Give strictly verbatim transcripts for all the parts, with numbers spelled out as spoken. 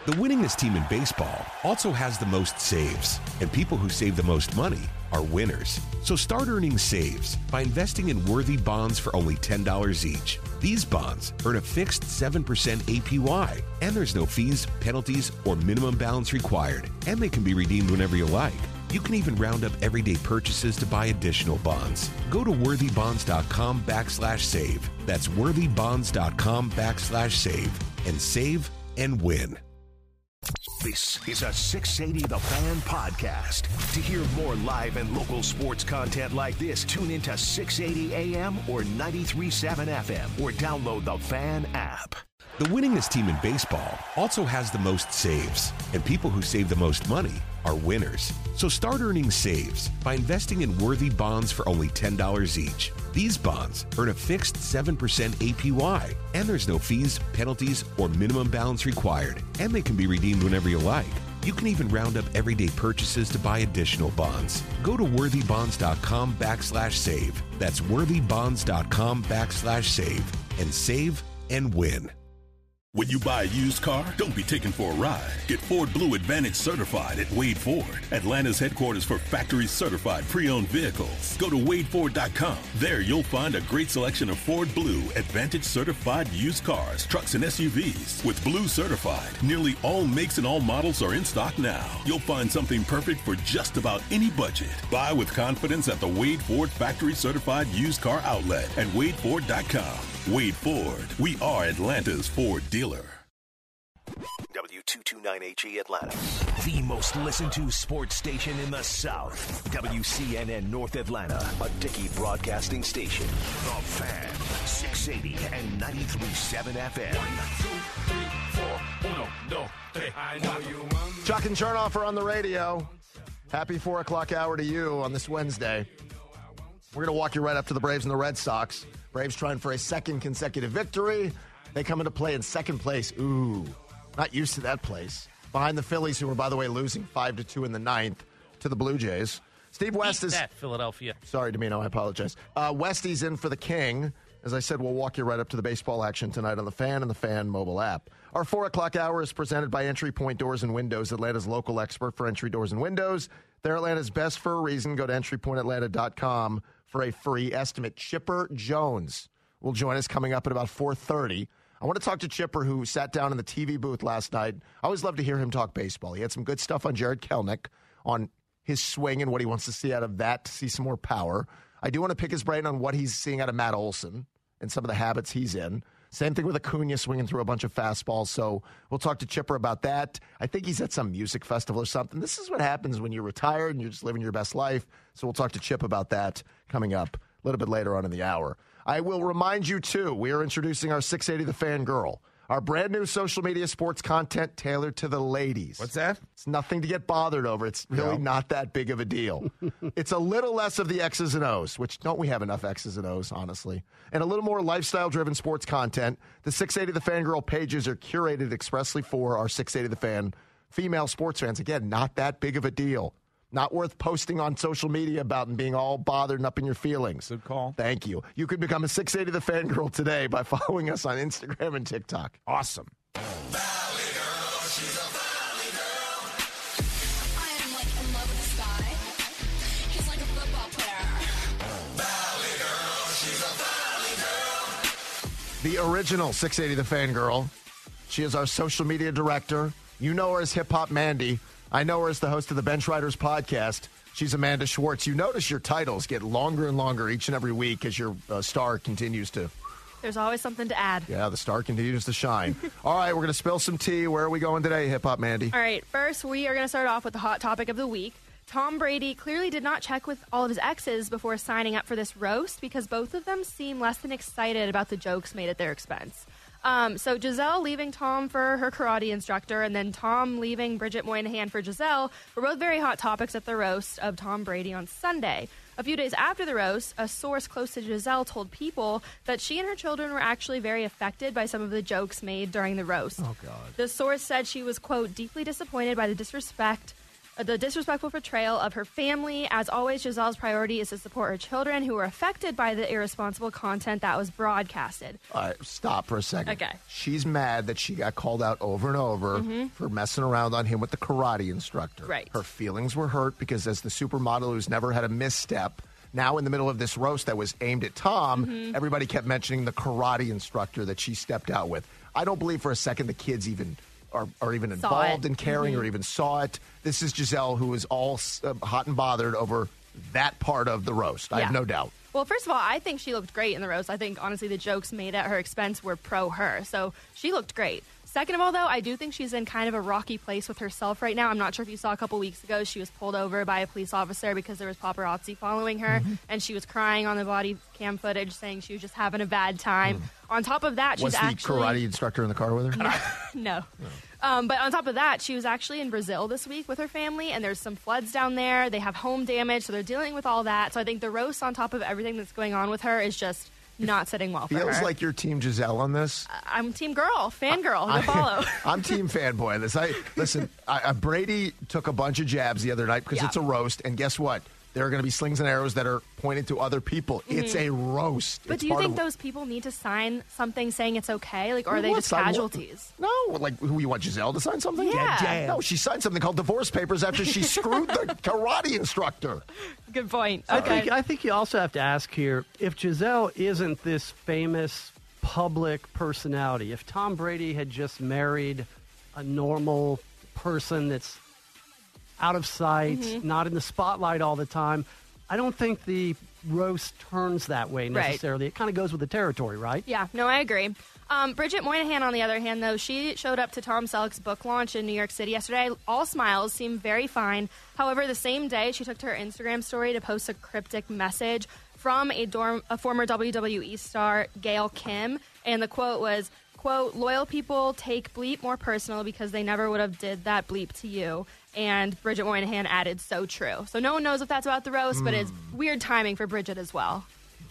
The winningest team in baseball also has the most saves, and people who save the most money are winners. So start earning saves by investing in worthy bonds for only ten dollars each. These bonds earn a fixed seven percent A P Y, and there's no fees, penalties, or minimum balance required, and they can be redeemed whenever you like. You can even round up everyday purchases to buy additional bonds. Go to worthybonds.com backslash save. That's worthybonds.com backslash save and save and win. This is a six eighty The Fan podcast. To hear more live and local sports content like this, tune into six eighty A M or ninety-three point seven F M or download the Fan app. The winningest team in baseball also has the most saves, and people who save the most money are winners. So start earning saves by investing in worthy bonds for only ten dollars each. These bonds earn a fixed seven percent A P Y, and there's no fees, penalties, or minimum balance required, and they can be redeemed whenever you like. You can even round up everyday purchases to buy additional bonds. Go to worthybonds.com backslash save. That's worthybonds.com backslash save and save and win. When you buy a used car, don't be taken for a ride. Get Ford Blue Advantage certified at Wade Ford, Atlanta's headquarters for factory certified pre-owned vehicles. Go to wade ford dot com. There you'll find a great selection of Ford Blue Advantage certified used cars, trucks, and S U Vs. With Blue certified, nearly all makes and all models are in stock now. You'll find something perfect for just about any budget. Buy with confidence at the Wade Ford factory certified used car outlet at wade ford dot com. Wade Ford, we are Atlanta's Ford dealer. W two twenty-nine H E Atlanta, the most listened to sports station in the South. W C N N North Atlanta, a Dickey broadcasting station. The Fan, six eighty and ninety-three point seven F M. Chuck and Chernoff are on the radio. Happy four o'clock hour to you on this Wednesday. We're going to walk you right up to the Braves and the Red Sox. Braves trying for a second consecutive victory. They come into play in second place. Ooh, not used to that place. Behind the Phillies, who were, by the way, losing five to two in the ninth to the Blue Jays. Steve West Eat is... that, Philadelphia. Sorry, Domino, I apologize. Uh, Westy's in for the King. As I said, we'll walk you right up to the baseball action tonight on the Fan and the Fan mobile app. Our four o'clock hour is presented by Entry Point Doors and Windows, Atlanta's local expert for entry doors and windows. They're Atlanta's best for a reason. Go to entry point atlanta dot com for a free estimate. Chipper Jones will join us coming up at about four thirty. I want to talk to Chipper, who sat down in the T V booth last night. I always love to hear him talk baseball. He had some good stuff on Jared Kelnick, on his swing and what he wants to see out of that, to see some more power. I do want to pick his brain on what he's seeing out of Matt Olson and some of the habits he's in. Same thing with Acuna swinging through a bunch of fastballs. So we'll talk to Chipper about that. I think he's at some music festival or something. This is what happens when you're retired and you're just living your best life. So we'll talk to Chip about that coming up a little bit later on in the hour. I will remind you, too, we are introducing our six eighty The Fan Girl, our brand new social media sports content tailored to the ladies. What's that? It's nothing to get bothered over. It's really No. not that big of a deal. It's a little less of the X's and O's, which don't we have enough X's and O's, honestly, and a little more lifestyle-driven sports content. The six eighty The Fan Girl pages are curated expressly for our six eighty The Fan female sports fans. Again, not that big of a deal. Not worth posting on social media about and being all bothered and up in your feelings. Good call. Thank you. You can become a six eighty The Fan Girl today by following us on Instagram and TikTok. Awesome. Valley girl, she's a valley girl. I am like in love with this guy. He's like a football player. Valley girl, she's a valley girl. The original six eighty The Fan Girl. She is our social media director. You know her as Hip Hop Mandy. I know her as the host of the Bench Riders podcast. She's Amanda Schwartz. You notice your titles get longer and longer each and every week as your uh, star continues to... There's always something to add. Yeah, the star continues to shine. All right, we're going to spill some tea. Where are we going today, Hip Hop Mandy? All right, first we are going to start off with the hot topic of the week. Tom Brady clearly did not check with all of his exes before signing up for this roast because both of them seem less than excited about the jokes made at their expense. Um, so Giselle leaving Tom for her karate instructor and then Tom leaving Bridget Moynihan for Giselle were both very hot topics at the roast of Tom Brady on Sunday. A few days after the roast, a source close to Giselle told People that she and her children were actually very affected by some of the jokes made during the roast. Oh, God. The source said she was, quote, deeply disappointed by the disrespect the disrespectful portrayal of her family. As always, Giselle's priority is to support her children who were affected by the irresponsible content that was broadcasted. All right, stop for a second. Okay. She's mad that she got called out over and over Mm-hmm. for messing around on him with the karate instructor. Right. Her feelings were hurt because as the supermodel who's never had a misstep, now in the middle of this roast that was aimed at Tom, Mm-hmm. everybody kept mentioning the karate instructor that she stepped out with. I don't believe for a second the kids even are, are even Saw involved it. in caring Mhm. or even saw it. This is Giselle who is all uh, hot and bothered over that part of the roast. I have Yeah. no doubt. Well, first of all, I think she looked great in the roast. I think, honestly, the jokes made at her expense were pro her. So she looked great. Second of all, though, I do think she's in kind of a rocky place with herself right now. I'm not sure if you saw a couple weeks ago, she was pulled over by a police officer because there was paparazzi following her, Mm-hmm. and she was crying on the body cam footage saying she was just having a bad time. On top of that, she's Was the actually... karate instructor in the car with her? No. Um, but on top of that, she was actually in Brazil this week with her family, and there's some floods down there. They have home damage, so they're dealing with all that. So I think the roast on top of everything that's going on with her is just not sitting well for Feels her. like you're Team Giselle on this. I'm team girl, fan girl, to follow. I'm team fanboy on this. I listen. I, I, Brady took a bunch of jabs the other night because Yeah. it's a roast, and guess what? There are going to be slings and arrows that are pointed to other people. It's a roast. But It's do you part think of- those people need to sign something saying it's okay? Like, or are they What, just sign what? casualties? No, like who you want Giselle to sign something? Yeah. Damn. No, she signed something called divorce papers after she screwed the karate instructor. Good point. I Okay. think I think you also have to ask here if Giselle isn't this famous public personality. If Tom Brady had just married a normal person that's out of sight, Mm-hmm. not in the spotlight all the time, I don't think the roast turns that way Right. necessarily. It kind of goes with the territory, right? Yeah, no, I agree. Um, Bridget Moynihan, on the other hand, though, she showed up to Tom Selleck's book launch in New York City yesterday. All smiles, seemed very fine. However, the same day, she took to her Instagram story to post a cryptic message from a, dorm, a former W W E star, Gail Kim, and the quote was, quote, loyal people take bleep more personal because they never would have did that bleep to you. And Bridget Moynihan added, so true. So no one knows if that's about the roast, but it's weird timing for Bridget as well.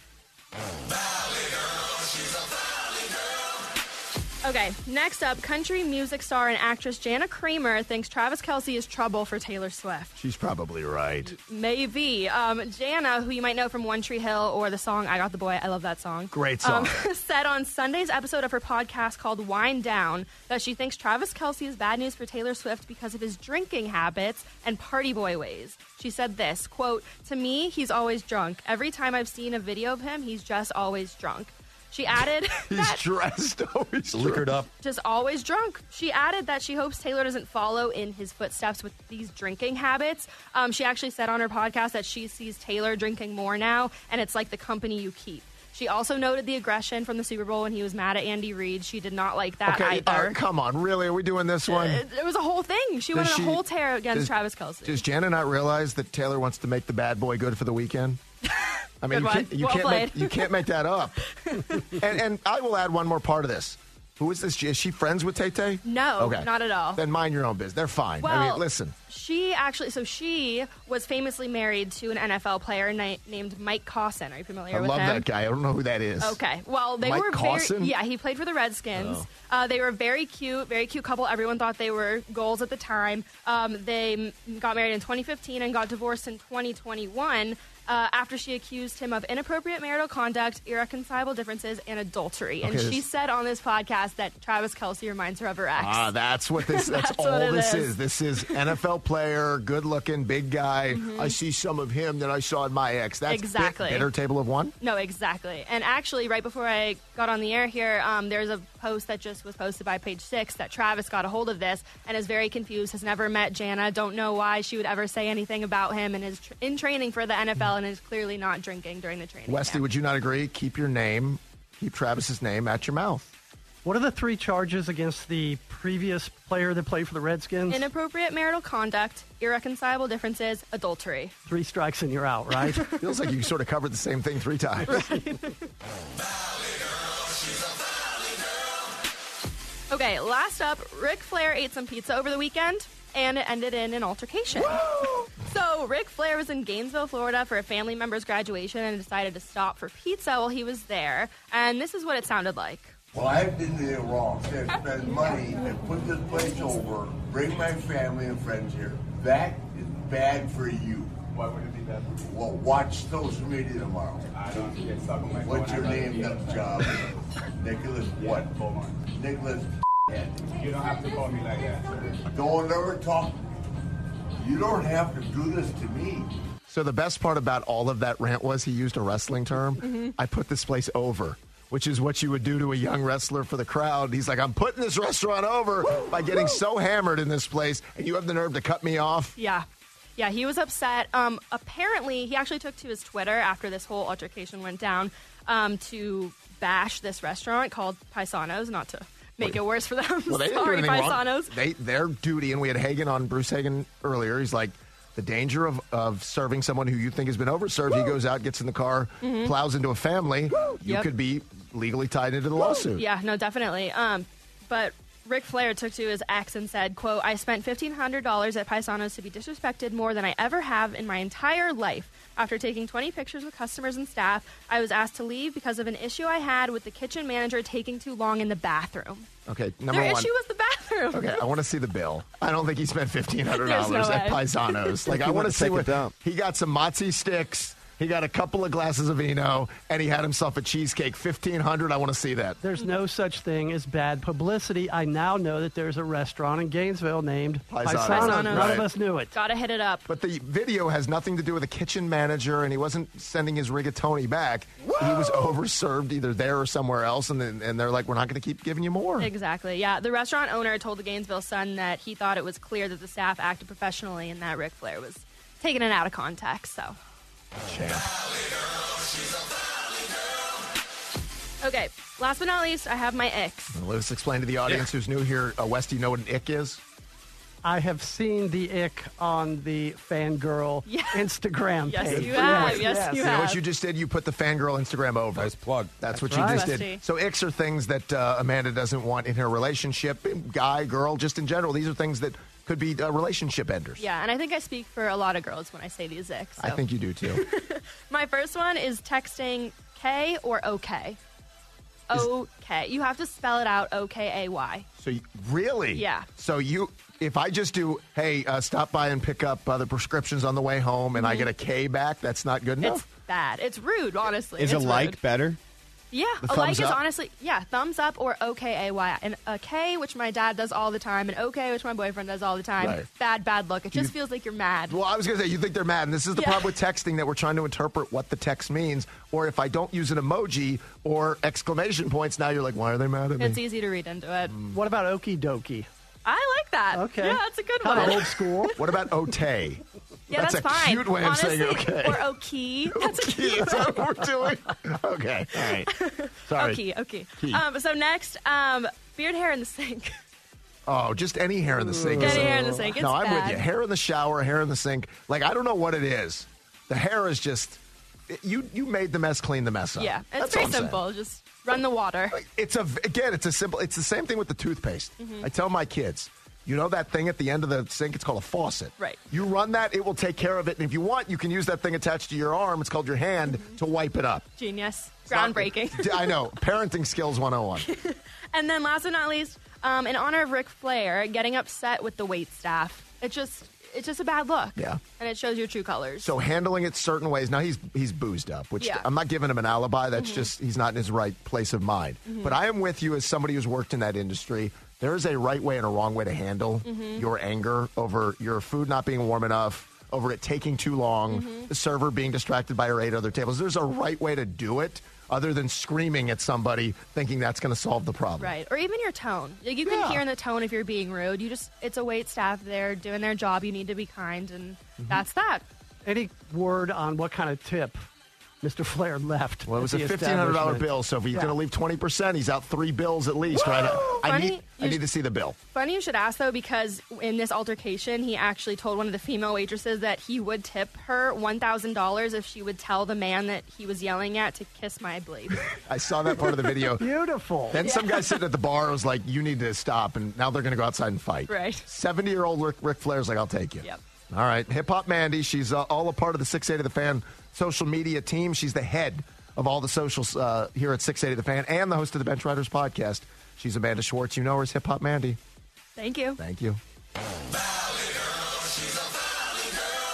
Okay, next up, country music star and actress Jana Kramer thinks Travis Kelce is trouble for Taylor Swift. She's probably right. Maybe. Um, Jana, who you might know from One Tree Hill or the song I Got the Boy, I love that song. Great song. Um, said on Sunday's episode of her podcast called Wind Down that she thinks Travis Kelce is bad news for Taylor Swift because of his drinking habits and party boy ways. She said this, quote, to me, he's always drunk. Every time I've seen a video of him, he's just always drunk. She added He's that dressed always Liquored up. just always drunk. She added that she hopes Taylor doesn't follow in his footsteps with these drinking habits. Um, she actually said on her podcast that she sees Taylor drinking more now, and it's like the company you keep. She also noted the aggression from the Super Bowl when he was mad at Andy Reid. She did not like that Okay, either. uh, come on, really? Are we doing this one? it, it was a whole thing. She Does went on she- a whole tear against does- Travis Kelce. Does Jana not realize that Taylor wants to make the bad boy good for the weekend? I mean, Good you one. can't, you, Well can't make, played. you can't make that up. and, and I will add one more part of this. Who is this? Is she friends with Tay-Tay? No, Okay. not at all. Then mind your own business. They're fine. I Well, mean, listen. She actually, so she was famously married to an N F L player na- named Mike Cosson. Are you familiar I with love him? that guy. I don't know who that is. Okay. Well, they Mike were Cosson? very yeah. He played for the Redskins. Oh. Uh, they were very cute, very cute couple. Everyone thought they were goals at the time. Um, they m- got married in twenty fifteen and got divorced in twenty twenty-one. Uh, after she accused him of inappropriate marital conduct, irreconcilable differences, and adultery. And Okay, she this- said on this podcast that Travis Kelce reminds her of her ex. Ah, that's what this. That's, That's all what it this is. is. This is N F L player, good-looking, big guy. I see some of him that I saw in my ex. That's bit- Exactly. bitter table of one. No, exactly. And actually, right before I got on the air here, um, there's a post that just was posted by Page Six that Travis got a hold of this and is very confused, has never met Jana, don't know why she would ever say anything about him, and is tr- in training for the N F L and is clearly not drinking during the training. Westy, camp. would you not agree? Keep your name, keep Travis's name at your mouth. What are the three charges against the previous player that played for the Redskins? Inappropriate marital conduct, irreconcilable differences, adultery. Three strikes and you're out, right? Feels like you sort of covered the same thing three times. Okay, last up, Ric Flair ate some pizza over the weekend, and it ended in an altercation. So Ric Flair was in Gainesville, Florida for a family member's graduation and decided to stop for pizza while he was there. And this is what it sounded like. Well, I did it wrong. I spend money and put this place over, bring my family and friends here. That bad for you? Why would it be bad for me? Well, watch social media tomorrow. I don't get stuck on my phone. What's your I'd rather name, be nut outside. job? Nicholas what? Hold on. Nicholas head. You don't have to call me like that, sir. Don't ever talk. You don't have to do this to me. So the best part about all of that rant was he used a wrestling term. Mm-hmm. I put this place over, which is what you would do to a young wrestler for the crowd. He's like, I'm putting this restaurant over by getting so hammered in this place, and you have the nerve to cut me off. Yeah. Yeah, he was upset. Um, apparently, he actually took to his Twitter after this whole altercation went down um, to bash this restaurant called Paisanos, not to make it worse for them. Well, they didn't Sorry, do anything Paisanos. wrong. They, their duty, and we had Hagen on, Bruce Hagen earlier. He's like, the danger of, of serving someone who you think has been overserved. He goes out, gets in the car, Mhm. plows into a family. You Yep. could be legally tied into the lawsuit. Yeah, no, definitely. Um, but Ric Flair took to his ex and said, quote, I spent fifteen hundred dollars at Paisanos to be disrespected more than I ever have in my entire life. After taking twenty pictures with customers and staff, I was asked to leave because of an issue I had with the kitchen manager taking too long in the bathroom. Okay, number Their one. issue was the bathroom. Okay, I want to see the bill. I don't think he spent fifteen hundred dollars There's no at way. Paisanos. Like, He I want went to to see take a what dump. he got. Some mozzie sticks. He got a couple of glasses of vino, and he had himself a cheesecake. fifteen hundred dollars. I want to see that. There's no such thing as bad publicity. I now know that there's a restaurant in Gainesville named Paisanos. Paisanos. Paisanos. None Right. of us knew it. Gotta hit it up. But the video has nothing to do with the kitchen manager, and he wasn't sending his rigatoni back. He was overserved either there or somewhere else, and then, and they're like, we're not going to keep giving you more. Exactly. Yeah, the restaurant owner told the Gainesville Sun that he thought it was clear that the staff acted professionally and that Ric Flair was taking it out of context. So, Champ. okay. Last but not least, I have my icks. Let us explain to the audience who's new here. Uh, Wes, do you know what an ick is? I have seen the ick on the Fangirl Yeah. Instagram Yes, page. you have. Yes, Yes. you You know have. what you just did? You put the Fangirl Instagram over. Nice plug. That's, what That's you right. just Rusty. did. So icks are things that uh, Amanda doesn't want in her relationship, guy, girl, just in general. These are things that could be uh, relationship enders. Yeah, and I think I speak for a lot of girls when I say these icks. I so. think you do too. My first one is texting K or OK. Okay. You have to spell it out O K A Y. So you, really? Yeah. So you, if I just do, hey, uh, stop by and pick up uh, the prescriptions on the way home, and I get a K back, that's not good enough. It's bad. It's rude, honestly. Is it's a like rude. better? Yeah, The a like thumbs is up? honestly, yeah, thumbs up or O K A Y. And a K, which my dad does all the time, and OK, which my boyfriend does all the time. Right. Bad, bad look. It just You- feels like you're mad. Well, I was going to say, you think they're mad. And this is the Yeah. problem with texting, that we're trying to interpret what the text means. Or if I don't use an emoji or exclamation points, now you're like, why are they mad at me? It's easy to read into it. What about Okie Dokie? I like that. Okay. Yeah, that's a good Kind one. of old school. What about Otay? Yeah, That's that's, a fine. cute way of Honestly, saying okay. Or okay. That's a Key, is that what we're doing? Okay, all right. Sorry. okay. Okay. Key. Um, so next, um, beard hair in the sink. Oh, just any hair in the sink. Any is- hair in the sink. It's no, I'm bad. with you. Hair in the shower, hair in the sink. Like, I don't know what it is. The hair is just, you you made the mess, clean the mess up. Yeah, it's That's very all I'm saying. simple. Just run the water. It's a again, it's a simple. It's the same thing with the toothpaste. Mm-hmm. I tell my kids, you know that thing at the end of the sink? It's called a faucet. Right. You run that, it will take care of it. And if you want, you can use that thing attached to your arm. It's called your hand to wipe it up. Genius. It's not- Groundbreaking. I know. Parenting skills one oh one. And then last but not least, um, in honor of Ric Flair getting upset with the wait staff. It just it's just a bad look. Yeah. And it shows your true colors. So handling it certain ways. Now he's he's boozed up, which Yeah. I'm not giving him an alibi. That's just he's not in his right place of mind. But I am with you as somebody who's worked in that industry. There is a right way and a wrong way to handle your anger over your food not being warm enough, over it taking too long, the server being distracted by her eight other tables. There's a right way to do it, other than screaming at somebody thinking that's going to solve the problem. Right. Or even your tone. Like you can Yeah. hear in the tone if you're being rude. You just it's a wait staff there doing their job. You need to be kind, and that's that. Any word on what kind of tip Mister Flair left? Well, it was a at the fifteen hundred dollars establishment? bill, so if he's Yeah. going to leave twenty percent, he's out three bills at least, right? I Funny, need, I you need sh- to see the bill. Funny you should ask though, because in this altercation, he actually told one of the female waitresses that he would tip her one thousand dollars if she would tell the man that he was yelling at to kiss my blade. I saw that part of the video. Beautiful. Then some guy sitting at the bar was like, you need to stop, and now they're going to go outside and fight. Right. seventy-year-old Ric, Ric Flair's like, I'll take you. Yep. All right. Hip Hop Mandy, she's uh, all a part of the six eighty The Fan social media team. She's the head of all the socials uh, here at six eighty The Fan and the host of the Bench Riders podcast. She's Amanda Schwartz. You know her as Hip Hop Mandy. Thank you. Thank you. Valley girl, she's a valley girl.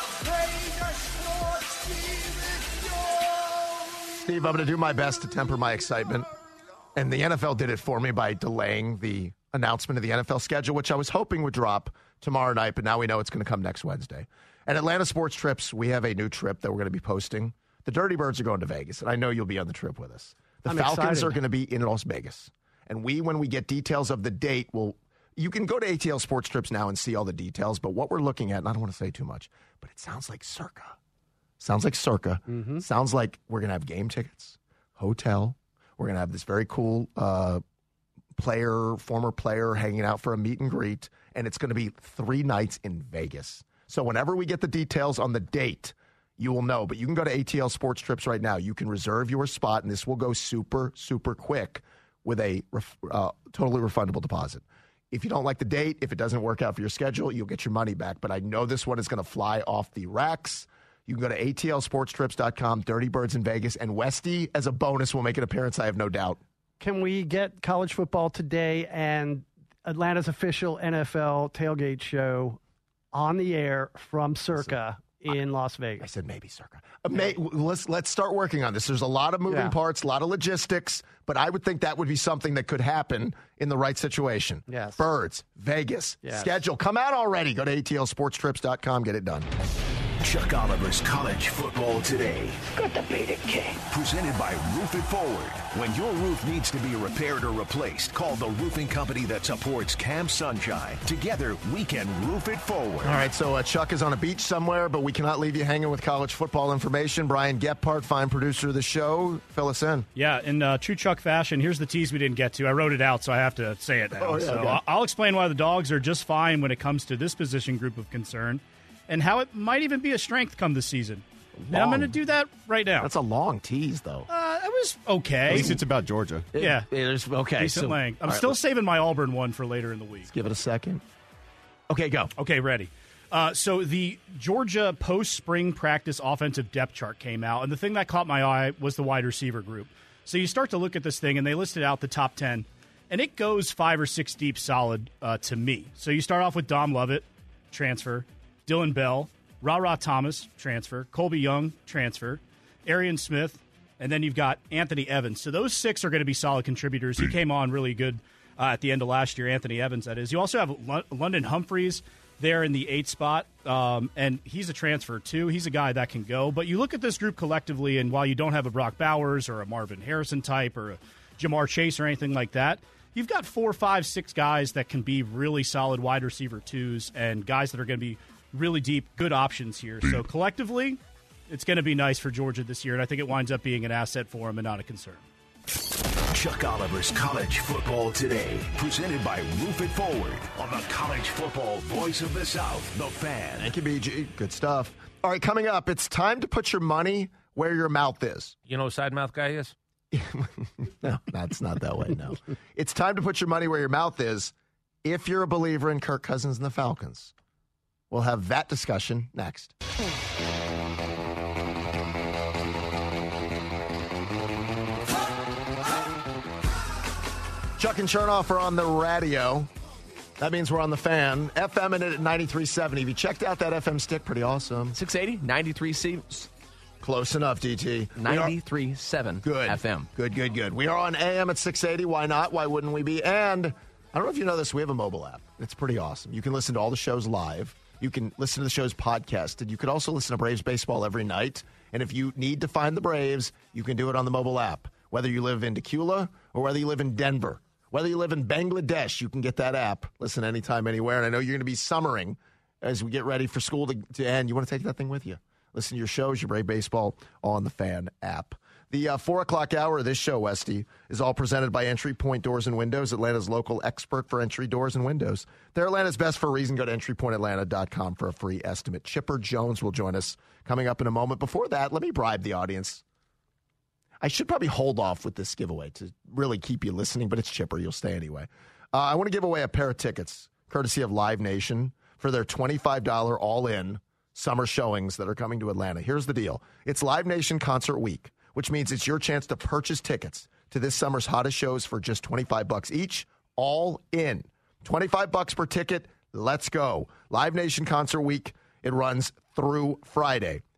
Steve, I'm going to do my best to temper my excitement. And the N F L did it for me by delaying the announcement of the N F L schedule, which I was hoping would drop tomorrow night, but now we know it's going to come next Wednesday. At Atlanta Sports Trips, we have a new trip that we're going to be posting. The Dirty Birds are going to Vegas, and I know you'll be on the trip with us. The I'm Falcons excited. are going to be in Las Vegas. And we, when we get details of the date, will you can go to A T L Sports Trips now and see all the details, but what we're looking at, and I don't want to say too much, but it sounds like circa. Sounds like circa. Mm-hmm. Sounds like we're going to have game tickets, hotel. We're going to have this very cool uh, player, former player hanging out for a meet and greet, and it's going to be three nights in Vegas. So whenever we get the details on the date, you will know. But you can go to A T L Sports Trips right now. You can reserve your spot, and this will go super, super quick with a ref- uh, totally refundable deposit. If you don't like the date, if it doesn't work out for your schedule, you'll get your money back. But I know this one is going to fly off the racks. You can go to A T L sports trips dot com, Dirty Birds in Vegas, and Westy, as a bonus, will make an appearance, I have no doubt. Can we get college football today and Atlanta's official N F L tailgate show on the air from Circa in Las Vegas? I said maybe Circa. Uh, may, let's, let's start working on this. There's a lot of moving Yeah. parts, a lot of logistics, but I would think that would be something that could happen in the right situation. Yes. Birds, Vegas, Yes. schedule. Come out already. Go to A T L sports trips dot com. Get it done. Chuck Oliver's College Football Today. Got to beat it, king. Presented by Roof It Forward. When your roof needs to be repaired or replaced, call the roofing company that supports Camp Sunshine. Together, we can roof it forward. All right, so uh, Chuck is on a beach somewhere, but we cannot leave you hanging with college football information. Brian Gephardt, fine producer of the show, fill us in. Yeah, in uh, true Chuck fashion, here's the tease we didn't get to. I wrote it out, so I have to say it now. Oh, yeah, so okay. I'll- I'll explain why the Dogs are just fine when it comes to this position group of concern and how it might even be a strength come this season. And I'm Long. going to do that right now. That's a long tease, though. Uh, it was okay. At least it's about Georgia. yeah. It is, okay. Decent so- length. I'm all right, still let's saving my Auburn one for later in the week. give it a second. Okay, go. Okay, ready. Uh, so the Georgia post-spring practice offensive depth chart came out, and the thing that caught my eye was the wide receiver group. So you start to look at this thing, and they listed out the top ten, and it goes five or six deep solid uh, to me. So you start off with Dom Lovett, transfer, Dylan Bell, Ra-Ra Thomas, transfer, Colby Young, transfer, Arian Smith, and then you've got Anthony Evans. So those six are going to be solid contributors. He came on really good uh, at the end of last year, Anthony Evans, that is. You also have L- London Humphreys there in the eighth spot, um, and he's a transfer too. He's a guy that can go. But you look at this group collectively, and while you don't have a Brock Bowers or a Marvin Harrison type or a Jamar Chase or anything like that, you've got four, five, six guys that can be really solid wide receiver twos and guys that are going to be really deep, good options here. So collectively, it's going to be nice for Georgia this year, and I think it winds up being an asset for them and not a concern. Chuck Oliver's College Football Today. Presented by Roof It Forward on the college football voice of the South, The Fan. Thank you, B G. Good stuff. All right, coming up, it's time to put your money where your mouth is. You know who side mouth guy is? No, that's not that way, no. It's time to put your money where your mouth is if you're a believer in Kirk Cousins and the Falcons. We'll have that discussion next. Chuck and Chernoff are on the radio. That means we're on the Fan. F M in it at ninety-three seventy. Have you checked out that F M stick? Pretty awesome. six eighty, ninety-three C, Close enough, D T. We are- ninety-three point seven Good. F M. Good, good, good. We are on A M at six eighty. Why not? Why wouldn't we be? And I don't know if you know this, we have a mobile app. It's pretty awesome. You can listen to all the shows live. You can listen to the shows podcasted. You can also listen to Braves baseball every night. And if you need to find the Braves, you can do it on the mobile app. Whether you live in Decula or whether you live in Denver, whether you live in Bangladesh, you can get that app. Listen anytime, anywhere. And I know you're going to be summering as we get ready for school to, to end. You want to take that thing with you. Listen to your shows, your Brave Baseball on the Fan app. The uh, four o'clock hour of this show, Westy, is all presented by Entry Point Doors and Windows, Atlanta's local expert for entry doors and windows. They're Atlanta's best for a reason. Go to entry point atlanta dot com for a free estimate. Chipper Jones will join us coming up in a moment. Before that, let me bribe the audience. I should probably hold off with this giveaway to really keep you listening, but it's Chipper. You'll stay anyway. Uh, I want to give away a pair of tickets, courtesy of Live Nation, for their twenty-five dollars all-in summer showings that are coming to Atlanta. Here's the deal. It's Live Nation Concert Week, which means it's your chance to purchase tickets to this summer's hottest shows for just twenty-five bucks each, all in. twenty-five bucks per ticket. Let's go. Live Nation Concert Week. It runs through Friday.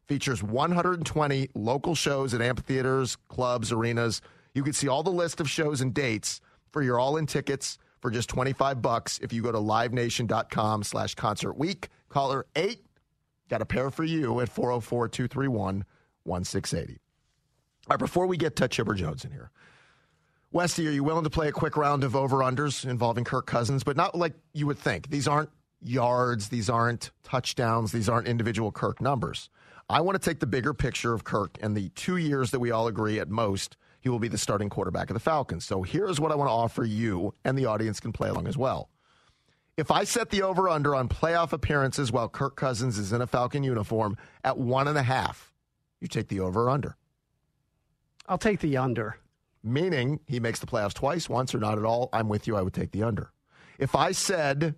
Features one hundred twenty local shows at amphitheaters, clubs, arenas. You can see all the list of shows and dates for your all-in tickets for just twenty-five bucks if you go to livenation.com slash concert week. Caller eight, got a pair for you at four oh four, two three one, one six eight oh. All right, before we get to Chipper Jones in here, Westy, are you willing to play a quick round of over-unders involving Kirk Cousins, but not like you would think? These aren't yards. These aren't touchdowns. These aren't individual Kirk numbers. I want to take the bigger picture of Kirk and the two years that we all agree at most he will be the starting quarterback of the Falcons. So here's what I want to offer you, and the audience can play along as well. If I set the over-under on playoff appearances while Kirk Cousins is in a Falcon uniform at one and a half, you take the over or under? I'll take the under. Meaning he makes the playoffs twice, once, or not at all. I'm with you. I would take the under. If I said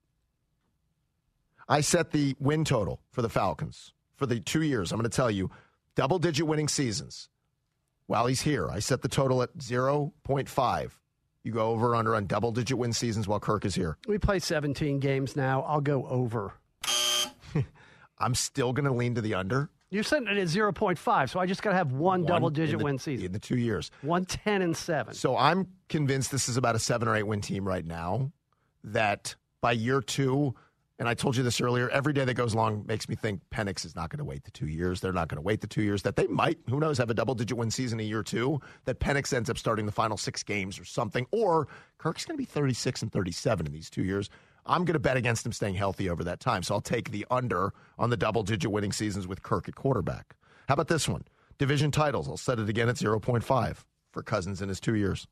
I set the win total for the Falcons for the two years, I'm going to tell you, double-digit winning seasons. While he's here, I set the total at zero point five. You go over or under on double-digit win seasons while Kirk is here. We play seventeen games now. I'll go over. I'm still going to lean to the under. You're setting it at zero point five, so I just got to have one, one double-digit the, win season. In the two years. one ten and seven. So I'm convinced this is about a seven or eight win team right now, that by year two, and I told you this earlier, every day that goes along makes me think Penix is not going to wait the two years. They're not going to wait the two years. That they might, who knows, have a double-digit win season in year two, that Penix ends up starting the final six games or something, or Kirk's going to be thirty-six and thirty-seven in these two years. I'm going to bet against him staying healthy over that time, so I'll take the under on the double-digit winning seasons with Kirk at quarterback. How about this one? Division titles. I'll set it again at zero point five for Cousins in his two years.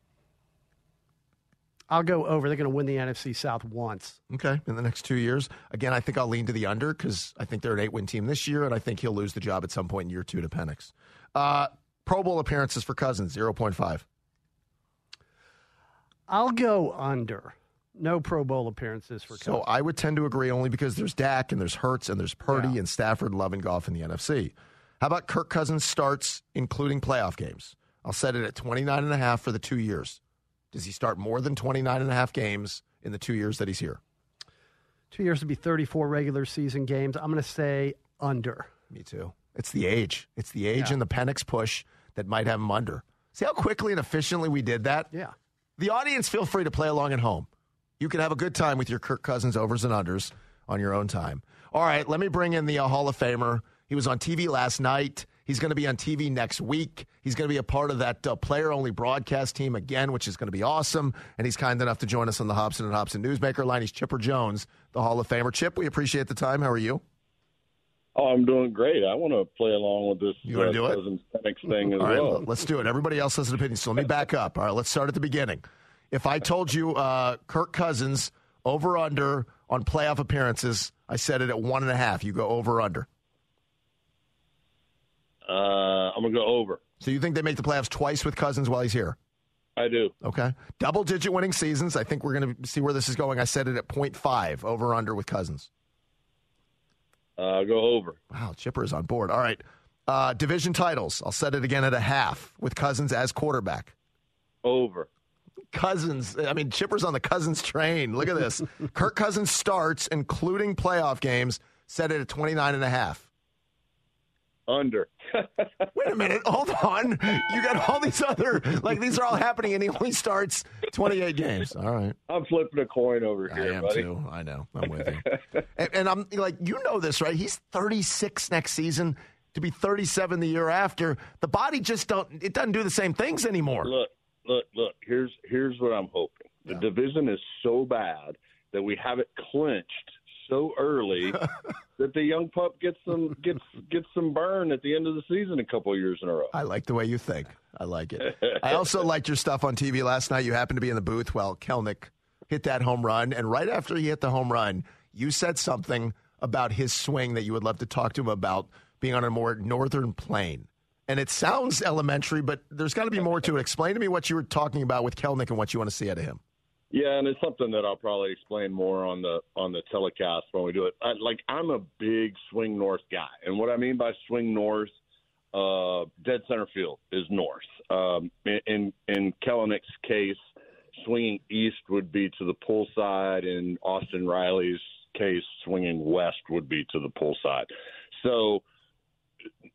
I'll go over. They're going to win the N F C South once. Okay, in the next two years. Again, I think I'll lean to the under because I think they're an eight-win team this year, and I think he'll lose the job at some point in year two to Penix. Uh, Pro Bowl appearances for Cousins, zero point five. I'll go under. No Pro Bowl appearances for Cousins. So I would tend to agree only because there's Dak and there's Hurts and there's Purdy Yeah. and Stafford, Love, and Goff in the N F C. How about Kirk Cousins starts, including playoff games? I'll set it at twenty-nine and a half for the two years. Does he start more than twenty-nine and a half games in the two years that he's here? Two years would be thirty-four regular season games. I'm going to say under. Me too. It's the age. It's the age Yeah. and the Penix push that might have him under. See how quickly and efficiently we did that? Yeah. The audience, feel free to play along at home. You can have a good time with your Kirk Cousins overs and unders on your own time. All right, let me bring in the uh, Hall of Famer. He was on T V last night. He's going to be on T V next week. He's going to be a part of that uh, player-only broadcast team again, which is going to be awesome. And he's kind enough to join us on the Hobson and Hobson Newsmaker line. He's Chipper Jones, the Hall of Famer. Chip, we appreciate the time. How are you? Oh, I'm doing great. I want to play along with this You want to uh, do it? Cousins Penix thing as All right, well. let's do it. Everybody else has an opinion, so let me back up. All right, let's start at the beginning. If I told you uh, Kirk Cousins over under on playoff appearances, I said it at one and a half. You go over or under. Uh, I'm going to go over. So you think they make the playoffs twice with Cousins while he's here? I do. Okay. Double-digit winning seasons. I think we're going to see where this is going. I said it at point five, over or under with Cousins. Uh, go over. Wow, Chipper is on board. All right. Uh, division titles. I'll set it again at a half with Cousins as quarterback. Over. Cousins. I mean, Chipper's on the Cousins train. Look at this. Kirk Cousins starts, including playoff games, set it at twenty-nine and a half. Under. Wait a minute. Hold on. You got all these other, like, these are all happening, and he only starts twenty-eight games. All right. I'm flipping a coin over here, I am, buddy. too. I know. I'm with you. and, and I'm like, you know this, right? He's thirty-six next season to be thirty-seven the year after. The body just don't, it doesn't do the same things anymore. Look, look, look. Here's here's what I'm hoping. The Yeah. division is so bad that we have it clinched so early that the young pup gets some gets gets some burn at the end of the season a couple of years in a row. I like the way you think. I like it. I also liked your stuff on T V last night. You happened to be in the booth while Kelnick hit that home run. And right after he hit the home run, you said something about his swing that you would love to talk to him about being on a more northern plane. And it sounds elementary, but there's got to be more to it. Explain to me what you were talking about with Kelnick and what you want to see out of him. Yeah, and it's something that I'll probably explain more on the on the telecast when we do it. I, like I'm a big swing north guy, and what I mean by swing north, uh, dead center field is north. Um, in in Kellenick's case, swinging east would be to the pull side. In Austin Riley's case, swinging west would be to the pull side. So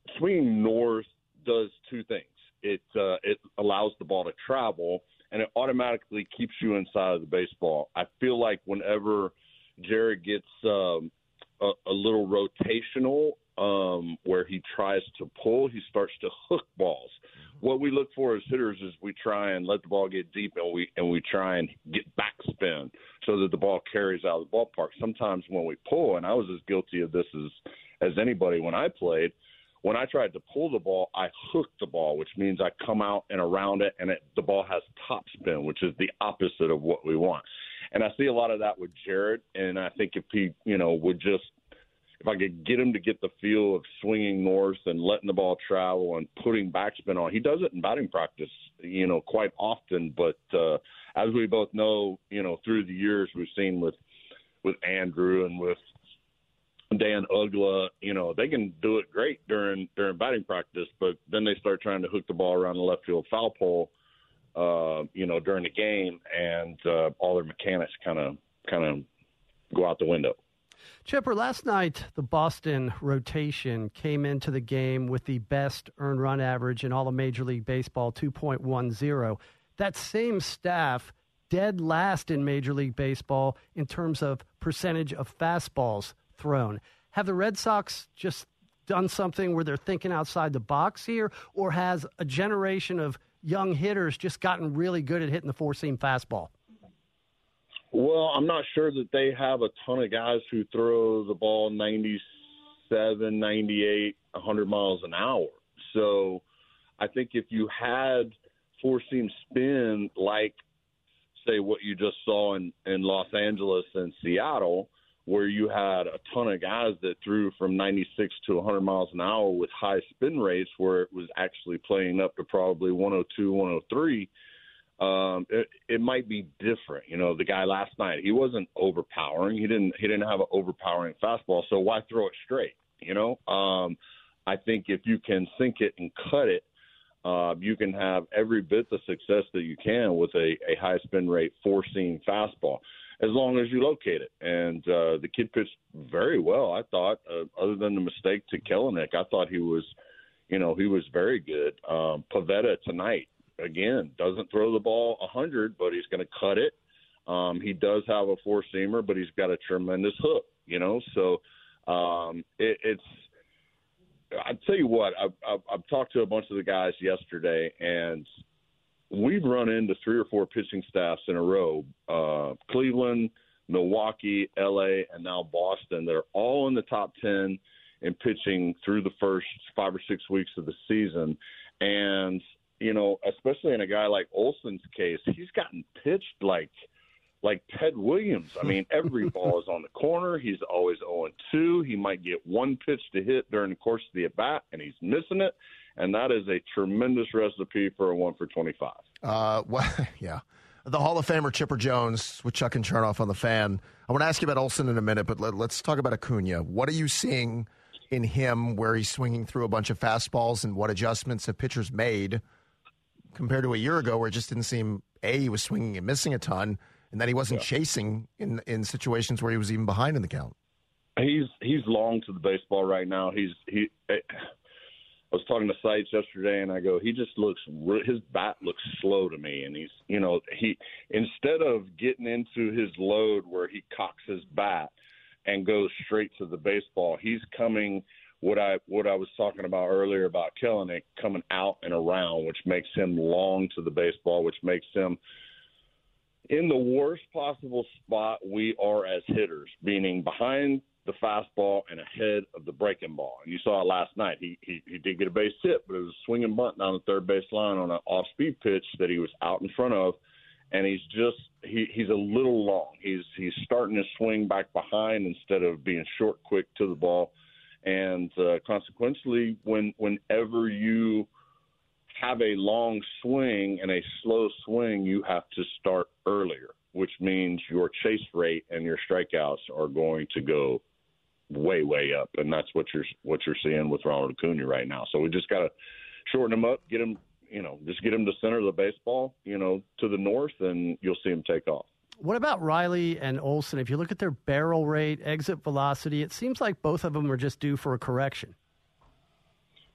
swinging north does two things. It uh, it allows the ball to travel, and it automatically keeps you inside of the baseball. I feel like whenever Jared gets um, a, a little rotational, um, where he tries to pull, he starts to hook balls. What we look for as hitters is we try and let the ball get deep, and we and we try and get backspin so that the ball carries out of the ballpark. Sometimes when we pull, and I was as guilty of this as as anybody when I played, when I tried to pull the ball, I hooked the ball, which means I come out and around it, and it, the ball has top spin, which is the opposite of what we want. And I see a lot of that with Jared, and I think if he, you know, would just, if I could get him to get the feel of swinging north and letting the ball travel and putting backspin on, he does it in batting practice, you know, quite often. But uh, as we both know, you know, through the years we've seen with with Andrew and with Dan Ugla, you know, they can do it great during during batting practice, but then they start trying to hook the ball around the left field foul pole, uh, you know, during the game, and uh, all their mechanics kind of kind of go out the window. Chipper, last night the Boston rotation came into the game with the best earned run average in all of Major League Baseball, two point one oh. That same staff dead last in Major League Baseball in terms of percentage of fastballs thrown. Have the Red Sox just done something where they're thinking outside the box here, or has a generation of young hitters just gotten really good at hitting the four-seam fastball? Well, I'm not sure that they have a ton of guys who throw the ball ninety-seven, ninety-eight, one hundred miles an hour. So I think if you had four-seam spin like, say, what you just saw in, in Los Angeles and Seattle, where you had a ton of guys that threw from ninety-six to one hundred miles an hour with high spin rates, where it was actually playing up to probably one oh two, one oh three, um, it, it might be different. You know, the guy last night, he wasn't overpowering. He didn't he didn't have an overpowering fastball, so why throw it straight? You know, um, I think if you can sink it and cut it, uh, you can have every bit the success that you can with a, a high spin rate four-seam fastball, as long as you locate it. And uh, the kid pitched very well, I thought, uh, other than the mistake to Kelenic. I thought he was, you know, he was very good. Um, Pivetta tonight, again, doesn't throw the ball one hundred, but he's going to cut it. Um, he does have a four-seamer, but he's got a tremendous hook, you know. So um, it, it's – I'll tell you what, I've, I've, I've talked to a bunch of the guys yesterday, and – we've run into three or four pitching staffs in a row, uh, Cleveland, Milwaukee, L A, and now Boston, that are all in the top ten in pitching through the first five or six weeks of the season. And, you know, especially in a guy like Olson's case, he's gotten pitched like like Ted Williams. I mean, every ball is on the corner. He's always oh and two. He might get one pitch to hit during the course of the at-bat, and he's missing it. And that is a tremendous recipe for a one for twenty-five. Uh, well, yeah. The Hall of Famer Chipper Jones with Chuck and Chernoff on the Fan. I want to ask you about Olson in a minute, but let, let's talk about Acuna. What are you seeing in him where he's swinging through a bunch of fastballs, and what adjustments have pitchers made compared to a year ago where it just didn't seem, A, he was swinging and missing a ton, and then he wasn't yeah. chasing in in situations where he was even behind in the count? He's he's long to the baseball right now. He's he. I was talking to Sites yesterday, and I go, he just looks, his bat looks slow to me. And he's, you know, he, instead of getting into his load where he cocks his bat and goes straight to the baseball, he's coming, what I, what I was talking about earlier about Kelenic, coming out and around, which makes him long to the baseball, which makes him in the worst possible spot we are as hitters, meaning behind the fastball and ahead of the breaking ball. And you saw it last night. He, he he did get a base hit, but it was a swinging bunt down the third base line on an off-speed pitch that he was out in front of, and he's just he, he's a little long. He's he's starting to swing back behind instead of being short, quick to the ball, and uh, consequently, when whenever you have a long swing and a slow swing, you have to start earlier, which means your chase rate and your strikeouts are going to go way, way up, and that's what you're what you're seeing with Ronald Acuna right now. So we just got to shorten him up, get him, you know, just get him to center of the baseball, you know, to the north, and you'll see him take off. What about Riley and Olson? If you look at their barrel rate, exit velocity, it seems like both of them are just due for a correction.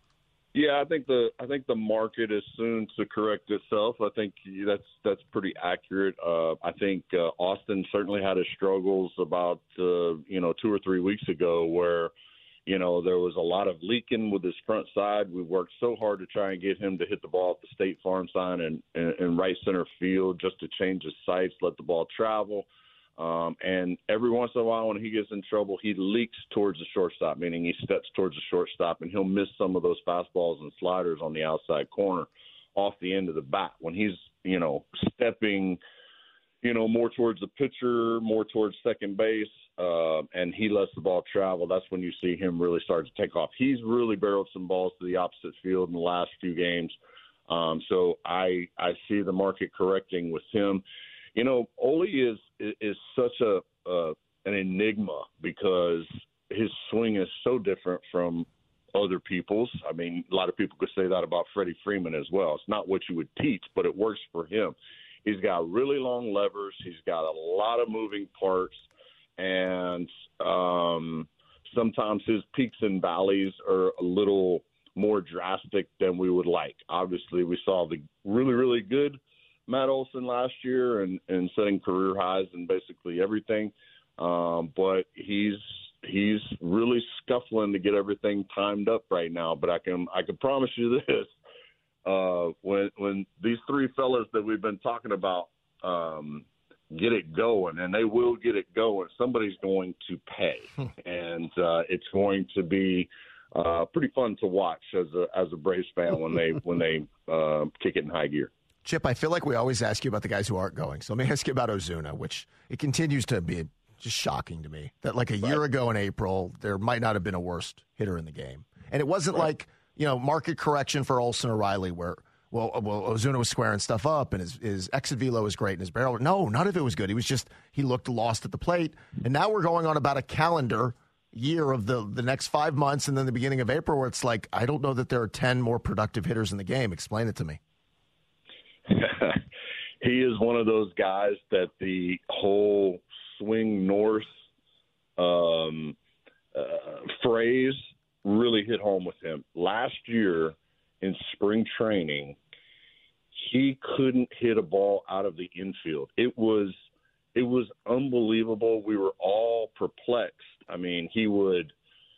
Yeah, I think the I think the market is soon to correct itself. I think that's that's pretty accurate. Uh, I think uh, Austin certainly had his struggles about uh, you know two or three weeks ago, where you know there was a lot of leaking with his front side. We worked so hard to try and get him to hit the ball at the State Farm sign and, and, and right center field, just to change his sights, let the ball travel. Um, and every once in a while when he gets in trouble, he leaks towards the shortstop, meaning he steps towards the shortstop, and he'll miss some of those fastballs and sliders on the outside corner off the end of the bat. When he's, you know, stepping, you know, more towards the pitcher, more towards second base, uh, and he lets the ball travel, that's when you see him really start to take off. He's really barreled some balls to the opposite field in the last few games. Um, so I, I see the market correcting with him. You know, Ole is is such a uh, an enigma because his swing is so different from other people's. I mean, a lot of people could say that about Freddie Freeman as well. It's not what you would teach, but it works for him. He's got really long levers. He's got a lot of moving parts, and um, sometimes his peaks and valleys are a little more drastic than we would like. Obviously, we saw the really, really good Matt Olson last year and, and setting career highs in basically everything. Um, but he's he's really scuffling to get everything timed up right now. But I can I can promise you this. Uh, when when these three fellas that we've been talking about um, get it going, and they will get it going, somebody's going to pay. and uh, it's going to be uh, pretty fun to watch as a as a Braves fan when they when they uh, kick it in high gear. Chip, I feel like we always ask you about the guys who aren't going. So let me ask you about Ozuna, which it continues to be just shocking to me that like a right. year ago in April, there might not have been a worse hitter in the game. And it wasn't right. like, you know, market correction for Olson or Riley where, well, well Ozuna was squaring stuff up and his, his exit velo was great and his barrel. No, none of it was good. He was just, he looked lost at the plate. And now we're going on about a calendar year of the, the next five months and then the beginning of April where it's like, I don't know that there are ten more productive hitters in the game. Explain it to me. He is one of those guys that the whole swing north um, uh, phrase really hit home with him. Last year in spring training, he couldn't hit a ball out of the infield. It was it was unbelievable. We were all perplexed. I mean, he would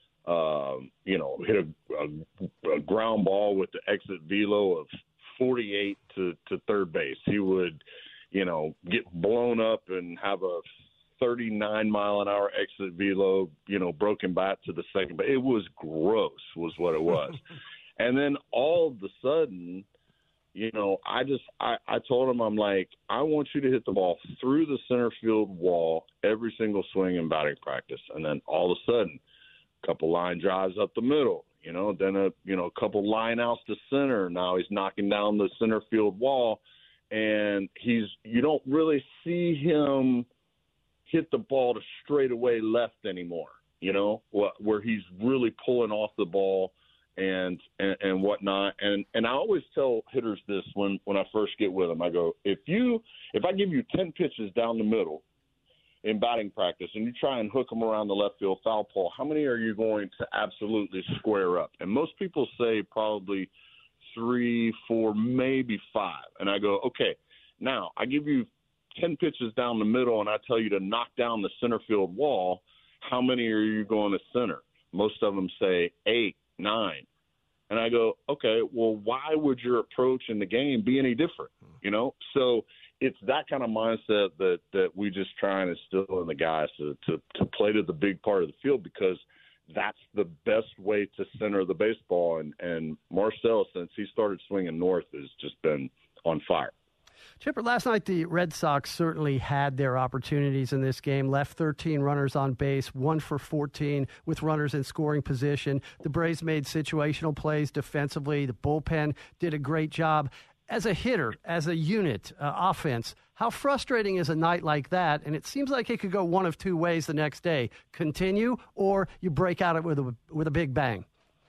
um, you know hit a, a, a ground ball with the exit velo of forty-eight to, to third base. He would, you know, get blown up and have a thirty-nine mile an hour exit velo, you know, broken bat to the second base. It was gross was what it was. And then all of a sudden, you know, I just, I, I told him, I'm like, I want you to hit the ball through the center field wall every single swing in batting practice. And then all of a sudden, a couple line drives up the middle. You know, then a you know a couple line outs to center. Now he's knocking down the center field wall, and he's you don't really see him hit the ball to straightaway left anymore. You know, where he's really pulling off the ball and and, and whatnot. And and I always tell hitters this when when I first get with them. I go, if you if I give you ten pitches down the middle in batting practice and you try and hook them around the left field foul pole, how many are you going to absolutely square up? And most people say probably three, four, maybe five. And I go, okay, now I give you ten pitches down the middle and I tell you to knock down the center field wall. How many are you going to center? Most of them say eight, nine. And I go, okay, well, why would your approach in the game be any different? You know, so it's that kind of mindset that, that we just try and instill in the guys to, to, to play to the big part of the field because that's the best way to center the baseball. And, and Marcell, since he started swinging north, has just been on fire. Chipper, last night the Red Sox certainly had their opportunities in this game, left thirteen runners on base, one for fourteen with runners in scoring position. The Braves made situational plays defensively. The bullpen did a great job. As a hitter, as a unit, uh, offense, how frustrating is a night like that? And it seems like it could go one of two ways the next day. Continue, or you break out it with a, with a big bang.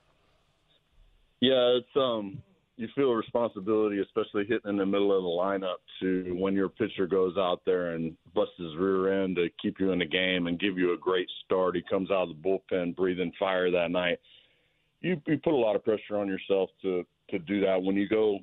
Yeah, it's um, you feel a responsibility, especially hitting in the middle of the lineup, to when your pitcher goes out there and busts his rear end to keep you in the game and give you a great start. He comes out of the bullpen breathing fire that night. you, you put a lot of pressure on yourself to, to do that. When you go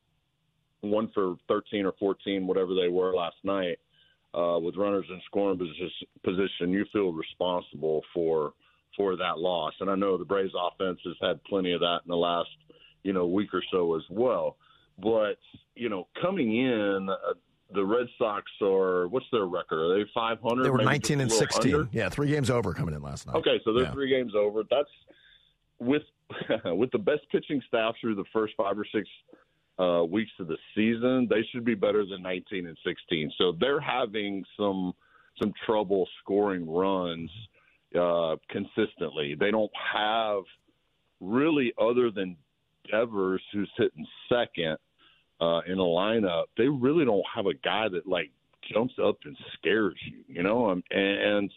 one for thirteen or fourteen, whatever they were last night, uh, with runners in scoring position, you feel responsible for for that loss. And I know the Braves offense has had plenty of that in the last, you know, week or so as well. But, you know, coming in, uh, the Red Sox are, what's their record? Are they five hundred? They were nineteen and sixteen. Under? Yeah, three games over coming in last night. Okay, so they're yeah. three games over. That's with with the best pitching staff through the first five or six uh, weeks of the season. They should be better than nineteen and sixteen. So they're having some some trouble scoring runs uh, consistently. They don't have really, other than Devers, who's hitting second uh, in a lineup, they really don't have a guy that like jumps up and scares you, you know. Um, and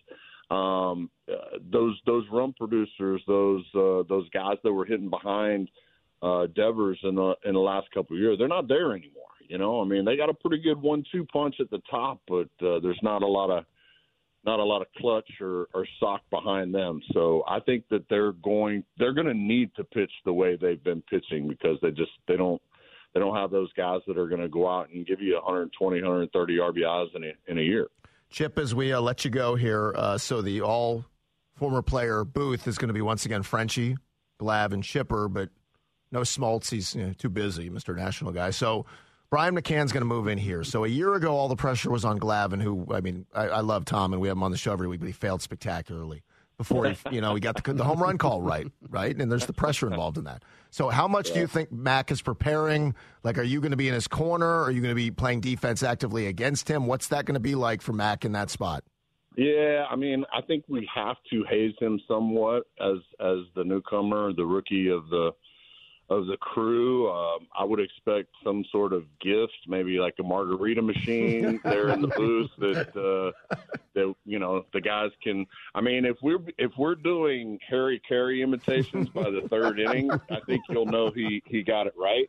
um, uh, those those run producers, those uh, those guys that were hitting behind uh, Devers in the in the last couple of years, they're not there anymore. You know, I mean, they got a pretty good one two punch at the top, but uh, there's not a lot of not a lot of clutch or, or sock behind them. So I think that they're going they're going to need to pitch the way they've been pitching, because they just they don't they don't have those guys that are going to go out and give you one twenty, one thirty R B Is in a, in a year. Chip, as we uh, let you go here, uh, so the all former player booth is going to be once again Frenchie, Glav, and Chipper, but no Smoltz. He's you know, too busy, Mister National guy. So Brian McCann's going to move in here. So a year ago, all the pressure was on Glavin, who, I mean, I, I love Tom, and we have him on the show every week, but he failed spectacularly before he, you know, he got the, the home run call right, right? And there's the pressure involved in that. So how much yeah. do you think Mac is preparing? Like, are you going to be in his corner? Are you going to be playing defense actively against him? What's that going to be like for Mac in that spot? Yeah, I mean, I think we have to haze him somewhat as as the newcomer, the rookie of the of the crew. Um, I would expect some sort of gift, maybe like a margarita machine there in the booth that uh, that you know the guys can. I mean, if we're if we're doing Harry Carey imitations by the third inning, I think you'll know he he got it right.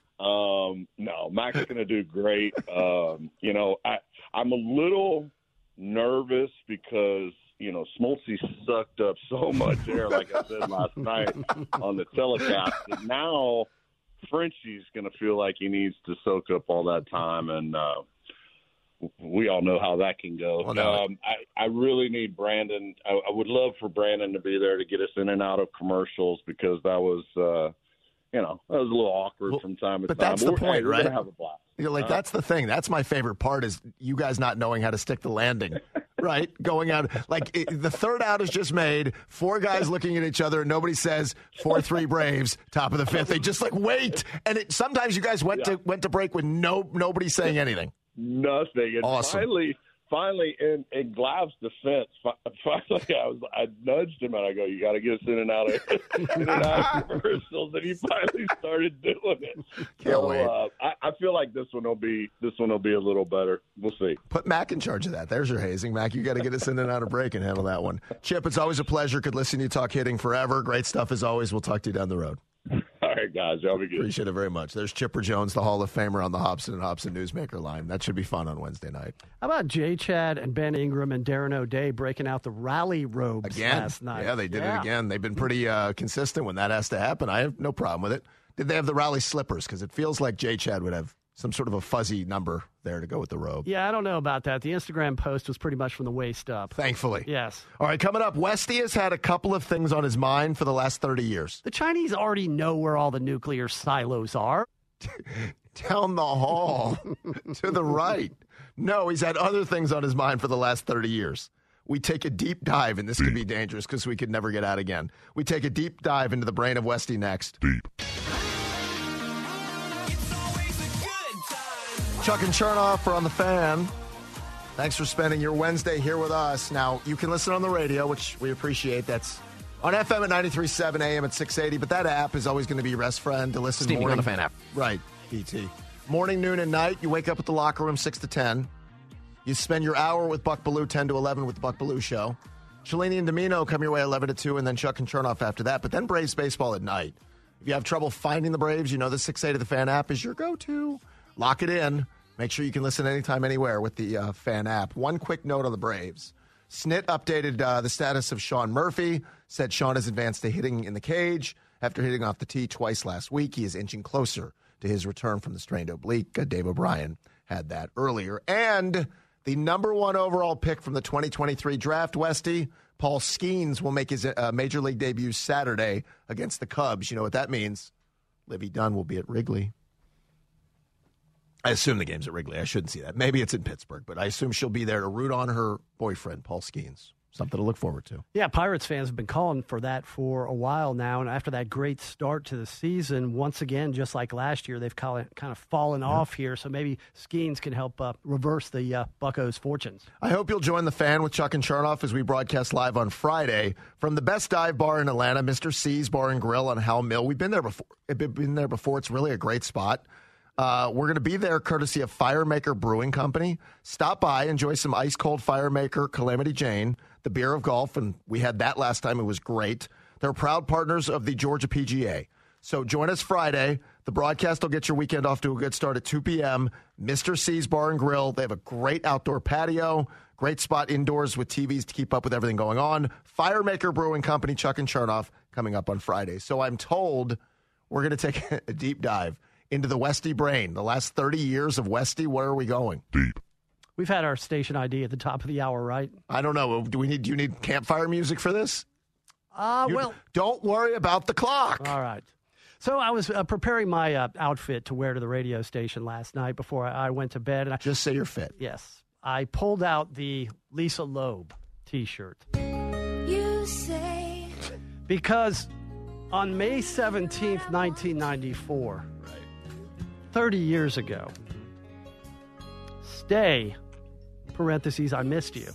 Um, no, Mac's going to do great. Um, you know, I I'm a little nervous because, you know, Smoltzy sucked up so much air, like I said last night on the telecast. And now Frenchie's going to feel like he needs to soak up all that time, and uh, we all know how that can go. Well, no. um, I, I really need Brandon. I, I would love for Brandon to be there to get us in and out of commercials, because that was, uh, you know, that was a little awkward well, from time to but time. But that's the we're, point, hey, we're right? gonna have a blast. You're like, uh, that's the thing. That's my favorite part, is you guys not knowing how to stick the landing, right? Going out. Like, it, the third out is just made, four guys looking at each other, and nobody says four three Braves, top of the fifth. They just, like, wait. And it, sometimes you guys went yeah. to went to break with no nobody saying anything. Nothing. And awesome. finally, finally, in, in Glav's defense, finally, I was I nudged him and I go, "You got to get us in and out of in and out of commercials." And he finally started doing it. Can't so, wait. Uh, I, I feel like this one will be this one will be a little better. We'll see. Put Mac in charge of that. There's your hazing, Mac. You got to get us in and out of break and handle that one. Chip, it's always a pleasure. Could listen to you talk hitting forever. Great stuff as always. We'll talk to you down the road. All right, guys. Y'all be good. Appreciate it very much. There's Chipper Jones, the Hall of Famer, on the Hobson and Hobson Newsmaker line. That should be fun on Wednesday night. How about Jay Chad and Ben Ingram and Darren O'Day breaking out the rally robes again last night? Yeah, they did yeah. it again. They've been pretty uh, consistent when that has to happen. I have no problem with it. Did they have the rally slippers? Because it feels like Jay Chad would have some sort of a fuzzy number there to go with the robe. Yeah, I don't know about that. The Instagram post was pretty much from the waist up. Thankfully. Yes. All right, coming up, Westy has had a couple of things on his mind for the last thirty years. The Chinese already know where all the nuclear silos are. Down the hall to the right. No, he's had other things on his mind for the last thirty years. We take a deep dive, and this could be dangerous because we could never get out again. We take a deep dive into the brain of Westy next. Deep. Chuck and Chernoff are on the Fan. Thanks for spending your Wednesday here with us. Now, you can listen on the radio, which we appreciate. That's on F M at ninety-three point seven, A M at six eighty. But that app is always going to be your best friend to listen to. Stevie on the Fan app. Right, B T. Morning, noon, and night. You wake up at the locker room six to ten. You spend your hour with Buck Bellew, ten to eleven with the Buck Bellew Show. Shalini and Domino come your way eleven to two, and then Chuck and Chernoff after that. But then Braves baseball at night. If you have trouble finding the Braves, you know the six eighty of the Fan app is your go-to. Lock it in. Make sure you can listen anytime, anywhere with the uh, Fan app. One quick note on the Braves. Snit updated uh, the status of Sean Murphy, said Sean has advanced to hitting in the cage After hitting off the tee twice last week, he is inching closer to his return from the strained oblique. Uh, Dave O'Brien had that earlier. And the number one overall pick from the twenty twenty-three draft, Westy, Paul Skeens, will make his uh, Major League debut Saturday against the Cubs. You know what that means? Livy Dunn will be at Wrigley. I assume the game's at Wrigley. I shouldn't see that. Maybe it's in Pittsburgh, but I assume she'll be there to root on her boyfriend, Paul Skeens. Something to look forward to. Yeah, Pirates fans have been calling for that for a while now, and after that great start to the season, once again, just like last year, they've kind of, kind of fallen yeah. off here, so maybe Skeens can help uh, reverse the uh, Buccos' fortunes. I hope you'll join the fan with Chuck and Chernoff as we broadcast live on Friday from the best dive bar in Atlanta, Mister C's Bar and Grill on Howell Mill. We've been there before. We've been there before. It's really a great spot. Uh, we're going to be there courtesy of Firemaker Brewing Company. Stop by, enjoy some ice-cold Firemaker Calamity Jane, the beer of golf, and we had that last time. It was great. They're proud partners of the Georgia P G A. So join us Friday. The broadcast will get your weekend off to a good start at two p.m. Mister C's Bar and Grill. They have a great outdoor patio, great spot indoors with T Vs to keep up with everything going on. Firemaker Brewing Company, Chuck and Chernoff, coming up on Friday. So I'm told we're going to take a deep dive into the Westy brain. The last thirty years of Westy, where are we going? Deep. We've had our station I D at the top of the hour, right? I don't know. Do we need? Do you need campfire music for this? Uh, you, well, don't worry about the clock. All right. So I was uh, preparing my uh, outfit to wear to the radio station last night before I, I went to bed. And I, Just say you're fit. Yes. I pulled out the Lisa Loeb T-shirt. You say. Because on May seventeenth, nineteen ninety-four, right, thirty years ago, Stay, parentheses, I missed you.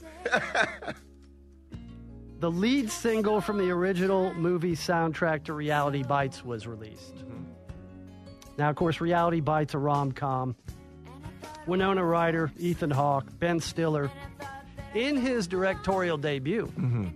The lead single from the original movie soundtrack to Reality Bites was released. Mm-hmm. Now, of course, Reality Bites, a rom-com. Winona Ryder, Ethan Hawke, Ben Stiller. In his directorial debut, mm-hmm.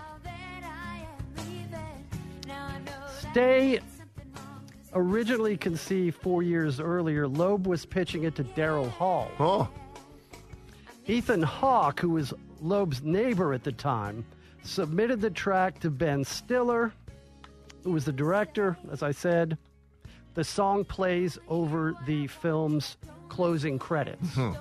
Stay originally conceived four years earlier. Loeb was pitching it to Daryl Hall. Oh. Ethan Hawke, who was Loeb's neighbor at the time, submitted the track to Ben Stiller, who was the director, as I said. The song plays over the film's closing credits. Mm-hmm.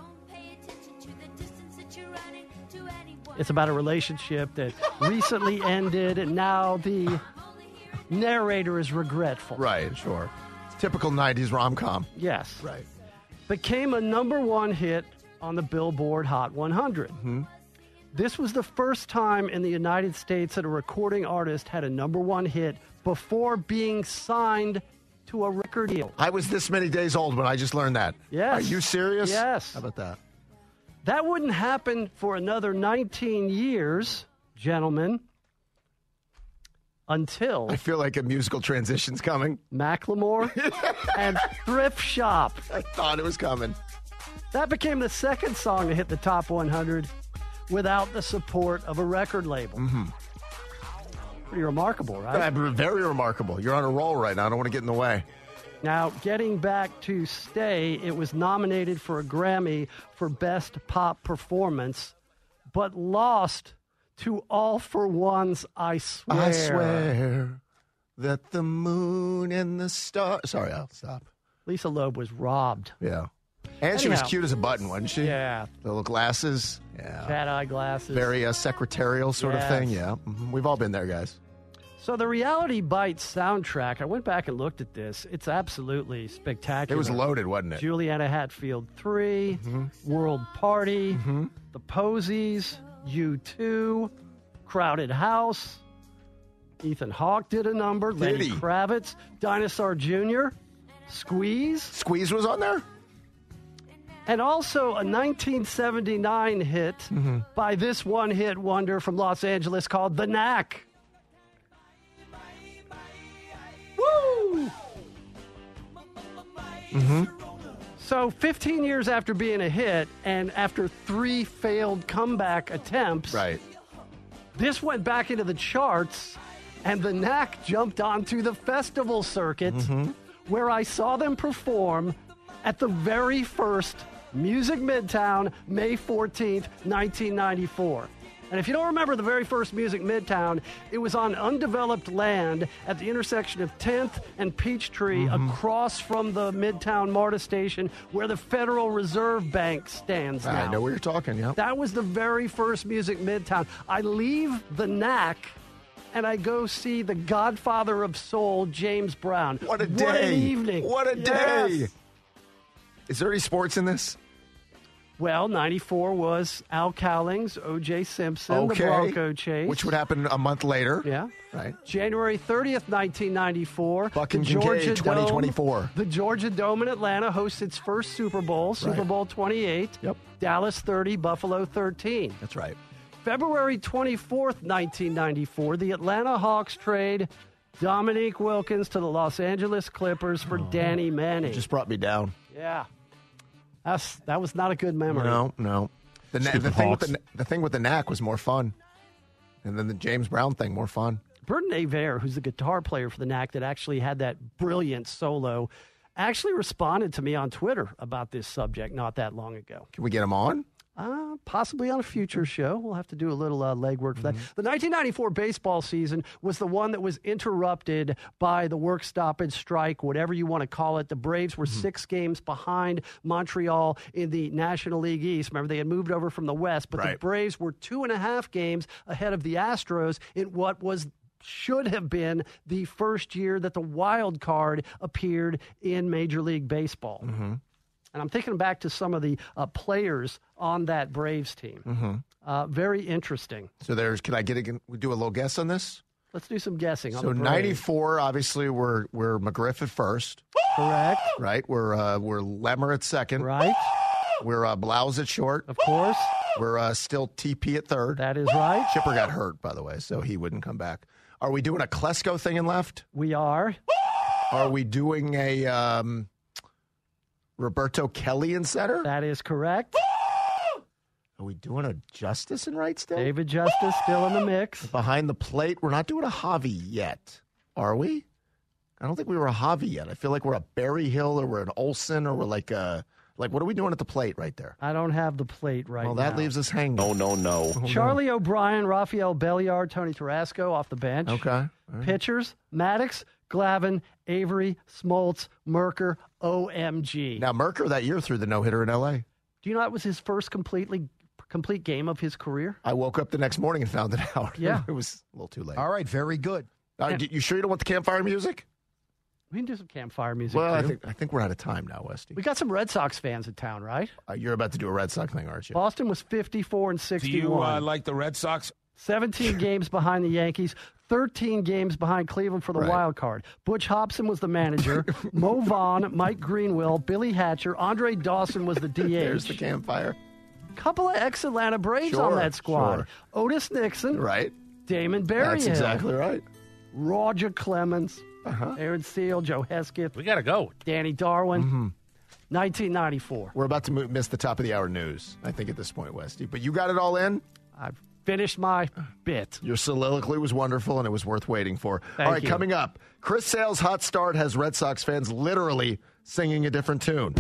It's about a relationship that recently ended, and now the narrator is regretful. Right, sure. Typical nineties rom-com. Yes. Right. Became a number one hit on the Billboard Hot one hundred. Mm-hmm. This was the first time in the United States that a recording artist had a number one hit before being signed to a record deal. I was this many days old when I just learned that. Yes. Are you serious? Yes. How about that? That wouldn't happen for another nineteen years, gentlemen, until... I feel like a musical transition's coming. Macklemore and Thrift Shop. I thought it was coming. That became the second song to hit the top one hundred without the support of a record label. Mm-hmm. Pretty remarkable, right? Yeah, very remarkable. You're on a roll right now. I don't want to get in the way. Now, getting back to Stay, it was nominated for a Grammy for Best Pop Performance, but lost to All for One's I Swear. I swear that the moon and the stars... Sorry, I'll stop. Lisa Loeb was robbed. Yeah. And she Anyhow. was cute as a button, wasn't she? Yeah. The little glasses. Yeah. Cat eye glasses. Very uh, secretarial sort Yes. of thing. Yeah. Mm-hmm. We've all been there, guys. So the Reality Bites soundtrack, I went back and looked at this. It's absolutely spectacular. It was loaded, wasn't it? Juliana Hatfield three, Mm-hmm. World Party, Mm-hmm. The Posies, U two, Crowded House. Ethan Hawke did a number. Did Lenny he? Kravitz, Dinosaur Junior, Squeeze. Squeeze was on there? And also a nineteen seventy-nine hit Mm-hmm. by this one-hit wonder from Los Angeles called The Knack. Woo! Mm-hmm. So fifteen years after being a hit and after three failed comeback attempts, Right. this went back into the charts, and The Knack jumped onto the festival circuit, Mm-hmm. where I saw them perform at the very first Music Midtown, May fourteenth, nineteen ninety-four. And if you don't remember the very first Music Midtown, it was on undeveloped land at the intersection of tenth and Peachtree Mm-hmm. across from the Midtown MARTA station where the Federal Reserve Bank stands now. I know what you're talking, yeah. That was the very first Music Midtown. I leave the N A C and I go see the godfather of soul, James Brown. What a day. What an evening. What a Yes. day. Is there any sports in this? Well, ninety-four was Al Cowlings, O J Simpson, Okay. the Bronco chase. Which would happen a month later. Yeah. Right. January thirtieth, nineteen ninety-four. Buck and the Georgia Kincaid, twenty twenty-four. Dome, the Georgia Dome in Atlanta hosts its first Super Bowl, Super Right. Bowl twenty-eight. Yep. Dallas thirty, Buffalo thirteen. That's right. February twenty-fourth, nineteen ninety-four, the Atlanta Hawks trade Dominique Wilkins to the Los Angeles Clippers for Danny Manning. It just brought me down. Yeah. That's, that was not a good memory. No, no. The, na- Stupid the, thing with Hawks. the, the thing with the N A C was more fun. And then the James Brown thing, more fun. Burton Aver, who's the guitar player for the N A C that actually had that brilliant solo, actually responded to me on Twitter about this subject not that long ago. Can we get him on? Uh, possibly on a future show. We'll have to do a little uh, legwork for that. The nineteen ninety-four baseball season was the one that was interrupted by the work stoppage strike, whatever you want to call it. The Braves were six games behind Montreal in the National League East. Remember, they had moved over from the West, but the Right. Braves were two and a half games ahead of the Astros in what was should have been the first year that the wild card appeared in Major League Baseball. Mm-hmm. And I'm thinking back to some of the uh, players on that Braves team. Mm-hmm. Uh, very interesting. So there's, can I get a, we do a little guess on this? Let's do some guessing. On So the Braves. ninety-four, obviously, we're, we're McGriff at first. Correct. Right? We're, uh, we're Lemmer at second. Right. We're uh, Blouse at short. Of course. We're uh, still T P at third. That is right. Chipper got hurt, by the way, so he wouldn't come back. Are we doing a Klesko thing in left? We are. Are we doing a um, Roberto Kelly in center? That is correct. Are we doing a Justice in right still? David Justice still in the mix. Behind the plate, we're not doing a Javi yet, are we? I don't think we were a Javi yet. I feel like we're a Barry Hill or we're an Olsen or we're like a like what are we doing at the plate right there? I don't have the plate right Well, now. that leaves us hanging. No, no, no. Charlie O'Brien, Rafael Belliard, Tony Tarasco off the bench. Okay. All right. Pitchers, Maddox, Glavine, Avery, Smoltz, Merker, O M G. Now Merker that year threw the no hitter in L A. Do you know that was his first completely complete game of his career? I woke up the next morning and found it out. Yeah. It was a little too late. All right, very good. All right, you sure you don't want the campfire music? We can do some campfire music. Well, I too. think I think we're out of time now, Westy. We got some Red Sox fans in town, right? Uh, you're about to do a Red Sox thing, aren't you? Boston was fifty-four and Do sixty-one. you uh, like the Red Sox? seventeen games behind the Yankees, thirteen games behind Cleveland for the Right. wild card. Butch Hobson was the manager. Mo Vaughn, Mike Greenwell, Billy Hatcher, Andre Dawson was the D H. There's the campfire. Couple of ex-Atlanta Braves Sure, on that squad. sure. Otis Nixon, Right. Damon Berryhill, That's exactly right. Roger Clemens, Uh-huh. Aaron Steele, Joe Hesketh, We got to go. Danny Darwin. Mm-hmm. nineteen ninety-four. We're about to mo- miss the top of the hour news, I think, at this point, Westy. But you got it all in? I've finished my bit. Your soliloquy was wonderful, and it was worth waiting for. Thank all right, you. coming up, Chris Sale's Hot Start has Red Sox fans literally singing a different tune.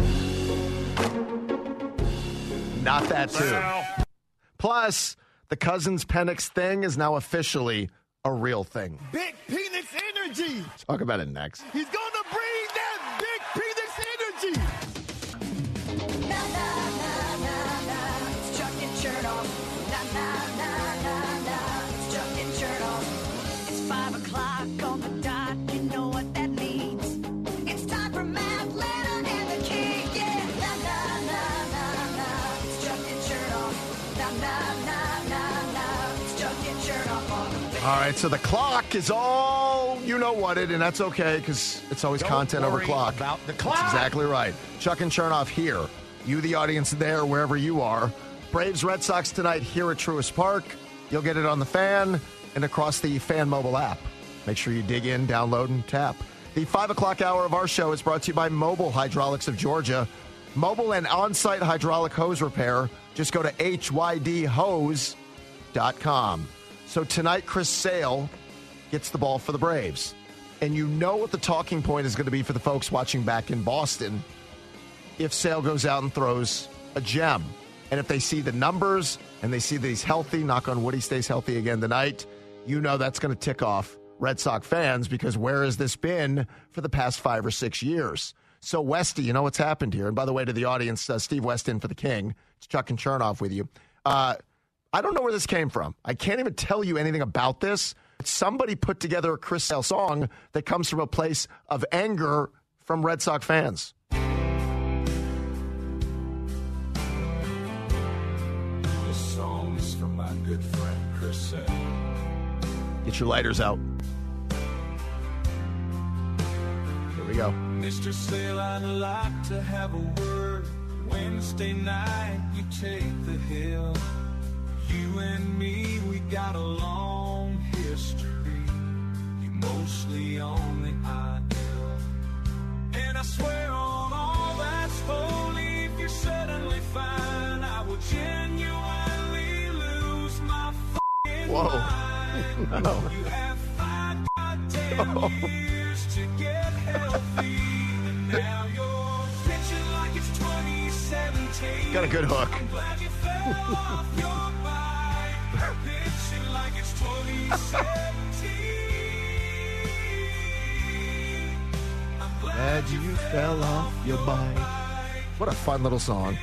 Not that tune. Plus, the Cousins Penix thing is now officially a real thing. Big penis energy. Talk about it next. He's gonna bring that big penis energy. Na na na na na, it's Chuck and Chernoff. Na na na na na, it's Chuck and Chernoff. It's five o'clock on the dot. You know what that means? It's time for Matt Lennon and the King. Yeah. Na na na na na, it's Chuck and Chernoff. Na na na na na, it's Chuck and Chernoff on the. All right, so the clock is all you know what it, and that's okay because it's always Don't content over worry clock. about the clock. That's exactly right. Chuck and Chernoff here. You, the audience there, wherever you are. Braves Red Sox tonight here at Truist Park. You'll get it on the Fan and across the Fan mobile app. Make sure you dig in, download, and tap. The five o'clock hour of our show is brought to you by Mobile Hydraulics of Georgia. Mobile and on-site hydraulic hose repair. Just go to H Y D hose dot com. So tonight, Chris Sale gets the ball for the Braves. And you know what the talking point is going to be for the folks watching back in Boston if Sale goes out and throws a gem. And if they see the numbers and they see that he's healthy, knock on wood, he stays healthy again tonight, you know that's going to tick off Red Sox fans, because where has this been for the past five or six years? So, Westy, you know what's happened here. And by the way, to the audience, uh, Steve West in for the King. It's Chuck and Chernoff with you. Uh, I don't know where this came from. I can't even tell you anything about this. Somebody put together a Chris Sale song that comes from a place of anger from Red Sox fans. This song is from my good friend Chris Sale. Get your lighters out. Here we go. Mister Sale, I'd like to have a word. Wednesday night, you take the hill. You and me, we got a long history. You mostly on the ideal. And I swear on all that's holy, if you suddenly find I will genuinely lose my f***ing Whoa. mind. No. You have five goddamn Oh. years to get healthy, and now you're pitching like it's twenty seventeen. Got a good hook. I'm glad you fell off your bike, pitching like it's twenty seventeen. I'm Glad you fell off your bike. What a fun little song.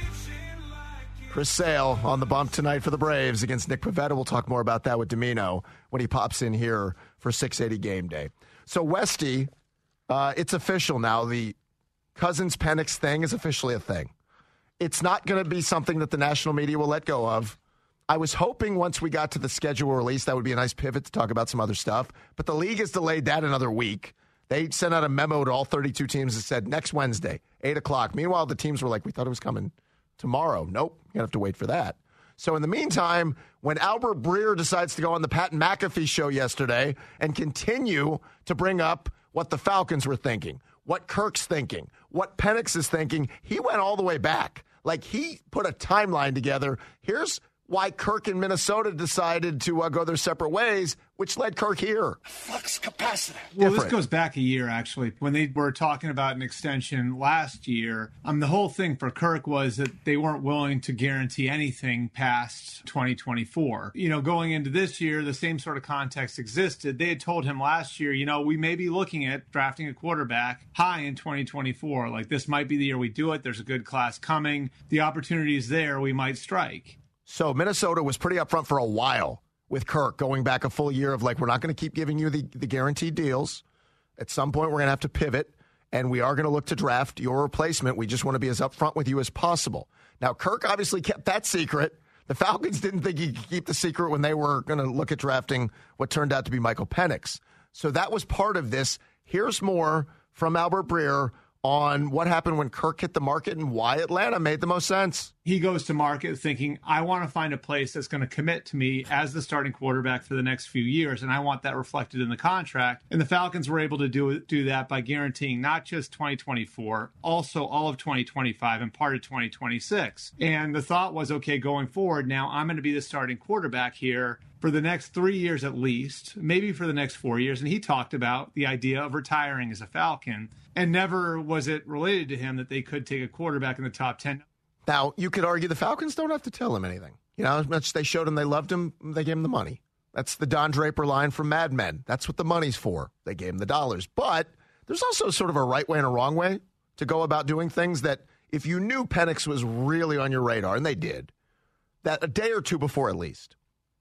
Chris Sale on the bump tonight for the Braves against Nick Pivetta. We'll talk more about that with Domino when he pops in here for six eighty Game Day. So, Westy, uh, it's official now. The Cousins-Penix thing is officially a thing. It's not going to be something that the national media will let go of. I was hoping once we got to the schedule release, that would be a nice pivot to talk about some other stuff. But the league has delayed that another week. They sent out a memo to all thirty-two teams that said next Wednesday, eight o'clock. Meanwhile, the teams were like, we thought it was coming tomorrow. Nope, you're going to have to wait for that. So in the meantime, when Albert Breer decides to go on the Pat McAfee show yesterday and continue to bring up what the Falcons were thinking, what Kirk's thinking, what Penix is thinking, he went all the way back. Like, he put a timeline together. Here's why Kirk and Minnesota decided to uh, go their separate ways, which led Kirk here. Flux capacitor. Well, this goes back a year, actually, when they were talking about an extension last year. Um, the whole thing for Kirk was that they weren't willing to guarantee anything past twenty twenty-four. You know, going into this year, the same sort of context existed. They had told him last year, you know, we may be looking at drafting a quarterback high in twenty twenty-four. Like, this might be the year we do it. There's a good class coming. The opportunity is there. We might strike. So Minnesota was pretty upfront for a while with Kirk, going back a full year of like, we're not going to keep giving you the, the guaranteed deals. At some point, we're going to have to pivot, and we are going to look to draft your replacement. We just want to be as upfront with you as possible. Now, Kirk obviously kept that secret. The Falcons didn't think he could keep the secret when they were going to look at drafting what turned out to be Michael Penix. So that was part of this. Here's more from Albert Breer on what happened when Kirk hit the market and why Atlanta made the most sense. He goes to market thinking, I want to find a place that's going to commit to me as the starting quarterback for the next few years, and I want that reflected in the contract. And the Falcons were able to do do that by guaranteeing not just twenty twenty-four, also all of twenty twenty-five and part of twenty twenty-six. And the thought was, okay, going forward, now I'm going to be the starting quarterback here for the next three years at least, maybe for the next four years. And he talked about the idea of retiring as a Falcon, and never was it related to him that they could take a quarterback in the top ten. Now, you could argue the Falcons don't have to tell him anything. You know, as much as they showed him they loved him, they gave him the money. That's the Don Draper line from Mad Men. That's what the money's for. They gave him the dollars. But there's also sort of a right way and a wrong way to go about doing things that if you knew Penix was really on your radar, and they did, that a day or two before at least,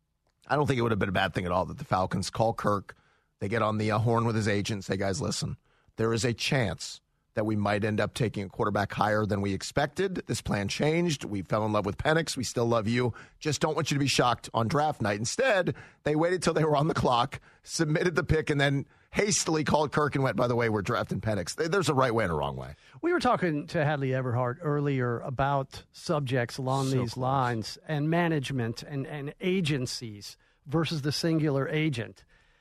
I don't think it would have been a bad thing at all that the Falcons call Kirk, they get on the uh, horn with his agent, say, guys, listen, there is a chance that we might end up taking a quarterback higher than we expected. This plan changed. We fell in love with Penix. We still love you. Just don't want you to be shocked on draft night. Instead, they waited till they were on the clock, submitted the pick, and then hastily called Kirk and went, by the way, we're drafting Penix. There's a right way and a wrong way. We were talking to Hadley Everhart earlier about subjects along So these close. lines and management and, and agencies versus the singular agent.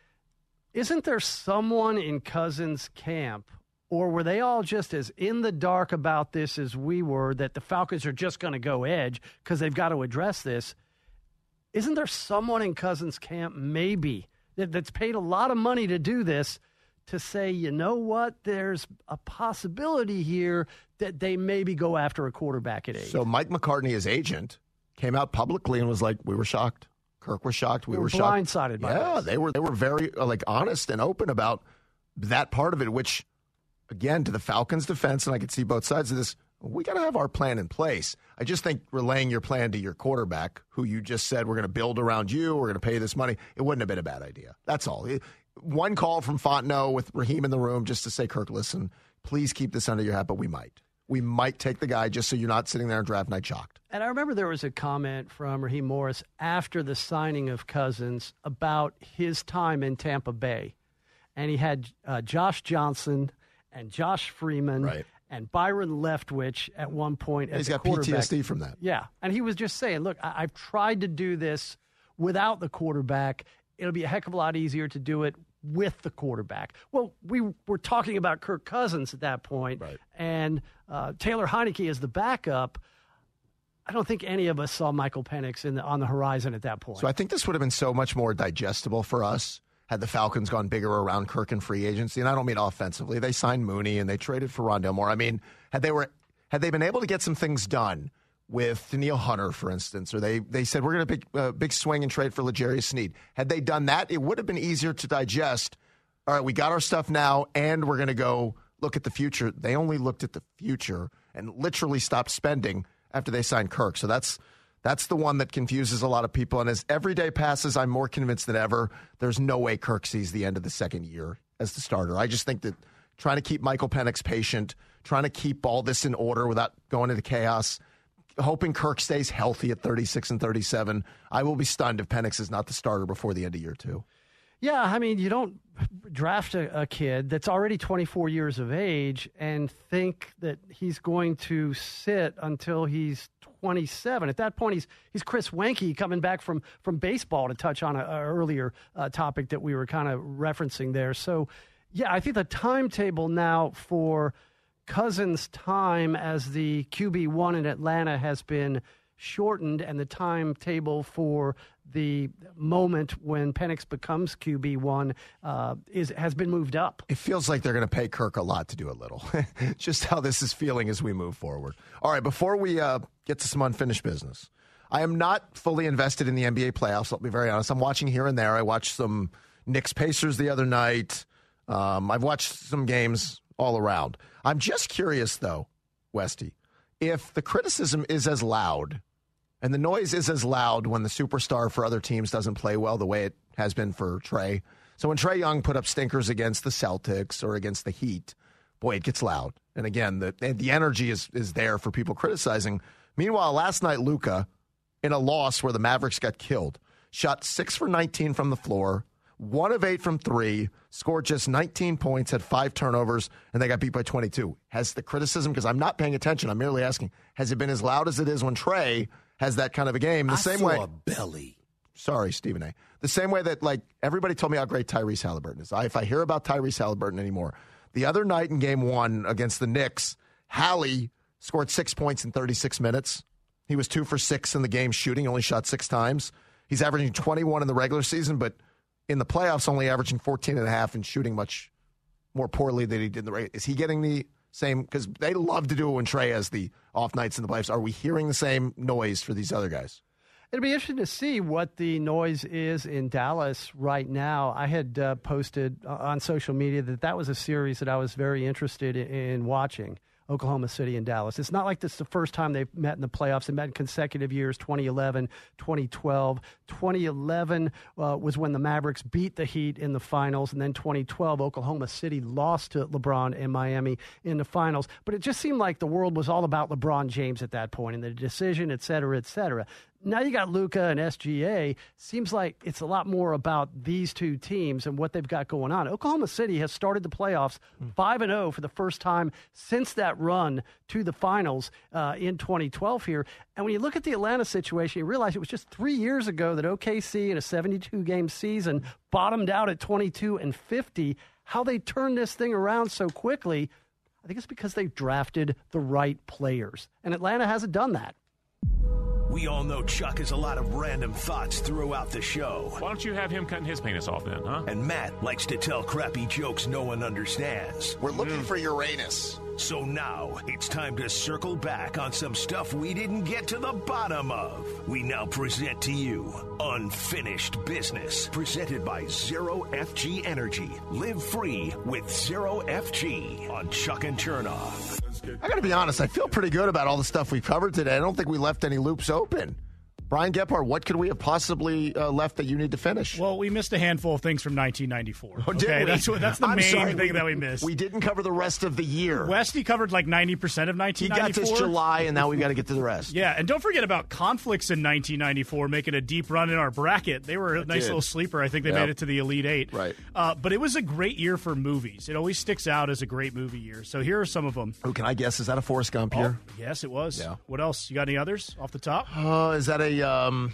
Isn't there someone in Cousins' camp, or were they all just as in the dark about this as we were, that the Falcons are just going to go edge because they've got to address this? Isn't there someone in Cousins' camp maybe that, that's paid a lot of money to do this, to say, you know what, there's a possibility here that they maybe go after a quarterback at eight? So Mike McCartney, his agent, came out publicly and was like, we were shocked. Kirk was shocked. We, we were, were blindsided shocked. by yeah, this. they were they were very uh, like honest and open about that part of it, which, again, to the Falcons' defense, and I could see both sides of this, we got to have our plan in place. I just think relaying your plan to your quarterback, who you just said, we're going to build around you, we're going to pay you this money, it wouldn't have been a bad idea. That's all. It, one call from Fontenot with Raheem in the room just to say, Kirk, listen, please keep this under your hat, but we might. We might take the guy just so you're not sitting there on draft night shocked. And I remember there was a comment from Raheem Morris after the signing of Cousins about his time in Tampa Bay. And he had uh, Josh Johnson and Josh Freeman right. and Byron Leftwich at one point. He's as got quarterback. P T S D from that. Yeah. And he was just saying, look, I- I've tried to do this without the quarterback. It'll be a heck of a lot easier to do it with the quarterback. Well, we were talking about Kirk Cousins at that point, right. and uh, Taylor Heineke as the backup. I don't think any of us saw Michael Penix in the, on the horizon at that point. So I think this would have been so much more digestible for us had the Falcons gone bigger around Kirk in free agency. And I don't mean offensively. They signed Mooney and they traded for Rondale Moore. I mean, had they were had they been able to get some things done with Daniil Hunter, for instance, or they, they said, we're going to big, uh, big swing and trade for L'Jarius Sneed. Had they done that, it would have been easier to digest. All right, we got our stuff now, and we're going to go look at the future. They only looked at the future and literally stopped spending after they signed Kirk. So that's that's the one that confuses a lot of people. And as every day passes, I'm more convinced than ever there's no way Kirk sees the end of the second year as the starter. I just think that trying to keep Michael Penix patient, trying to keep all this in order without going into chaos, hoping Kirk stays healthy at thirty-six and thirty-seven. I will be stunned if Penix is not the starter before the end of year two. Yeah, I mean, you don't draft a, a kid that's already twenty-four years of age and think that he's going to sit until he's twenty-seven. At that point, he's he's Chris Wenke coming back from, from baseball, to touch on an earlier uh, topic that we were kind of referencing there. So, yeah, I think the timetable now for Cousins' time as the Q B one in Atlanta has been shortened, and the timetable for the moment when Penix becomes Q B one uh, is has been moved up. It feels like they're going to pay Kirk a lot to do a little. Just how this is feeling as we move forward. All right, before we uh, get to some unfinished business, I am not fully invested in the N B A playoffs. I'll be very honest. I'm watching here and there. I watched some Knicks Pacers the other night. Um, I've watched some games all around. I'm just curious, though, Westy, if the criticism is as loud and the noise is as loud when the superstar for other teams doesn't play well the way it has been for Trae. So when Trae Young put up stinkers against the Celtics or against the Heat, boy, it gets loud. And again, the the energy is, is there for people criticizing. Meanwhile, last night, Luka, in a loss where the Mavericks got killed, shot six for nineteen from the floor, one of eight from three, scored just nineteen points, had five turnovers, and they got beat by twenty-two. Has the criticism, because I'm not paying attention, I'm merely asking, has it been as loud as it is when Trae has that kind of a game? The I same saw way. a belly. Sorry, Stephen A. The same way that, like, everybody told me how great Tyrese Halliburton is. I, if I hear about Tyrese Halliburton anymore, the other night in game one against the Knicks, Hallie scored six points in thirty-six minutes. He was two for six in the game shooting, only shot six times. He's averaging twenty-one in the regular season, but in the playoffs, only averaging fourteen and a half and shooting much more poorly than he did in the regular. Is he getting the same? Because they love to do it when Trae has the off nights in the playoffs. Are we hearing the same noise for these other guys? It'll be interesting to see what the noise is in Dallas right now. I had uh, posted on social media that that was a series that I was very interested in watching. Oklahoma City and Dallas. It's not like this is the first time they've met in the playoffs. They met in consecutive years, twenty eleven, twenty twelve. twenty eleven uh, was when the Mavericks beat the Heat in the finals, and then twenty twelve, Oklahoma City lost to LeBron and Miami in the finals. But it just seemed like the world was all about LeBron James at that point, and the decision, et cetera, et cetera. Now you got Luka and S G A. Seems like it's a lot more about these two teams and what they've got going on. Oklahoma City has started the playoffs five and oh for the first time since that run to the finals uh, in twenty twelve here. And when you look at the Atlanta situation, you realize it was just three years ago that O K C in a seventy-two game season bottomed out at twenty-two and fifty. How they turned this thing around so quickly, I think it's because they've drafted the right players. And Atlanta hasn't done that. We all know Chuck has a lot of random thoughts throughout the show. Why don't you have him cutting his penis off then, huh? And Matt likes to tell crappy jokes no one understands. We're looking for Uranus. So now it's time to circle back on some stuff we didn't get to the bottom of. We now present to you Unfinished Business, presented by Zero F G Energy. Live free with Zero F G on Chuck and Chernoff. I got to be honest, I feel pretty good about all the stuff we've covered today. I don't think we left any loops open. Brian Gephardt, what could we have possibly uh, left that you need to finish? Well, we missed a handful of things from nineteen ninety-four. Oh, did okay, we? that's what that's the I'm main sorry, thing we, that we missed. We didn't cover the rest of the year. Westy covered like ninety percent of nineteen ninety-four. He got to July, and now we got to get to the rest. Yeah, and don't forget about Conflicts in nineteen ninety-four making a deep run in our bracket. They were a It nice did. little sleeper. I think they Yep. made it to the Elite Eight. Right. Uh, but it was a great year for movies. It always sticks out as a great movie year. So here are some of them. Oh, can I guess? Is that a Forrest Gump year? Oh, yes, it was. Yeah. What else? You got any others off the top? Uh, is that a... Um...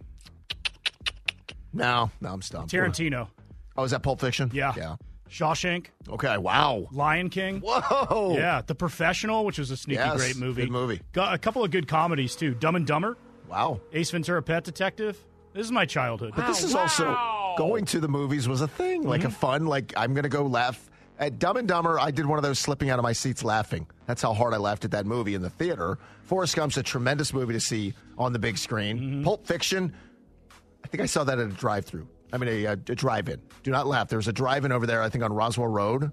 No, no, I'm stumped. Tarantino. Oh, is that Pulp Fiction? Yeah. Yeah. Shawshank. Okay, wow. Lion King. Whoa. Yeah, The Professional, which was a sneaky Yes, great movie. good movie. Got a couple of good comedies, too. Dumb and Dumber. Wow. Ace Ventura, Pet Detective. This is my childhood. But this is also... Going to the movies was a thing, like Mm-hmm. a fun, like, I'm going to go laugh. At Dumb and Dumber, I did one of those slipping out of my seats laughing. That's how hard I laughed at that movie in the theater. Forrest Gump's a tremendous movie to see on the big screen. Mm-hmm. Pulp Fiction, I think I saw that at a drive-thru. I mean, a, a, a drive-in. Do not laugh. There was a drive-in over there, I think, on Roswell Road.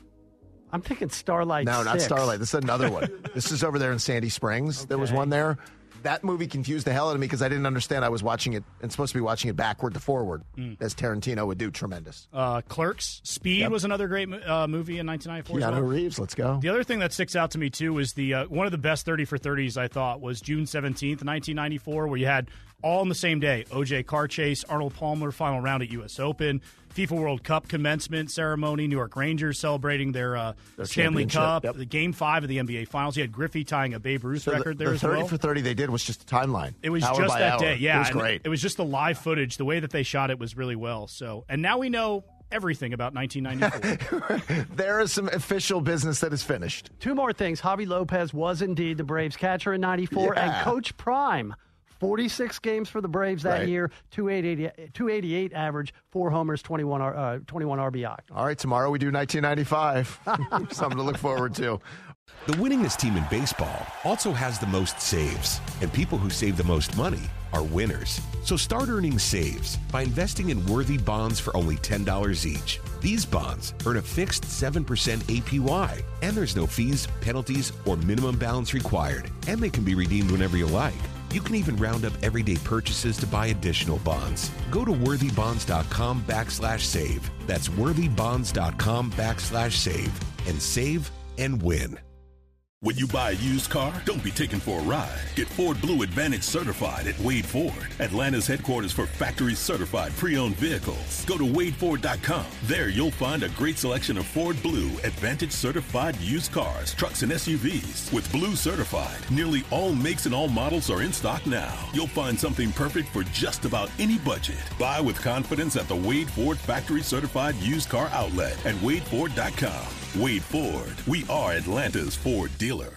I'm thinking Starlight No, not six. Starlight. This is another one. This is over there in Sandy Springs. There was Okay. one there. That movie confused the hell out of me because I didn't understand I was watching it and supposed to be watching it backward to forward, as Tarantino would do. Tremendous. Uh, Clerks. Speed Yep. was another great uh, movie in nineteen ninety-four. as Keanu well. Reeves, let's go. The other thing that sticks out to me, too, is the uh, one of the best thirty for thirties, I thought, was June seventeenth, nineteen ninety-four, where you had all on the same day. O J car chase, Arnold Palmer final round at U S Open, FIFA World Cup commencement ceremony, New York Rangers celebrating their, uh, Their Stanley championship, Cup, yep. the Game five of the N B A Finals. You had Griffey tying a Babe Ruth So record the, there the as thirty well. for thirty they did was just a timeline. It was hour just by that hour. day, yeah. It was and great. It was just the live footage. The way that they shot it was really well. So, and now we know everything about nineteen ninety-four. There is some official business that is finished. Two more things. Javi Lopez was indeed the Braves catcher in ninety-four, Yeah. and Coach Prime, forty-six games for the Braves that Right. year, two eighty-eight average, four homers, twenty-one, uh, twenty-one R B I. All right, tomorrow we do nineteen ninety-five. Something to look forward to. The winningest team in baseball also has the most saves, and people who save the most money are winners. So start earning saves by investing in worthy bonds for only ten dollars each. These bonds earn a fixed seven percent A P Y, and there's no fees, penalties, or minimum balance required, and they can be redeemed whenever you like. You can even round up everyday purchases to buy additional bonds. Go to worthybonds.com backslash save. That's worthybonds.com backslash save and save and win. When you buy a used car, don't be taken for a ride. Get Ford Blue Advantage certified at Wade Ford, Atlanta's headquarters for factory certified pre-owned vehicles. Go to wade ford dot com. There you'll find a great selection of Ford Blue Advantage certified used cars, trucks, and S U Vs. With Blue certified, nearly all makes and all models are in stock now. You'll find something perfect for just about any budget. Buy with confidence at the Wade Ford factory certified used car outlet at wade ford dot com. Wade Ford, we are Atlanta's Ford dealer.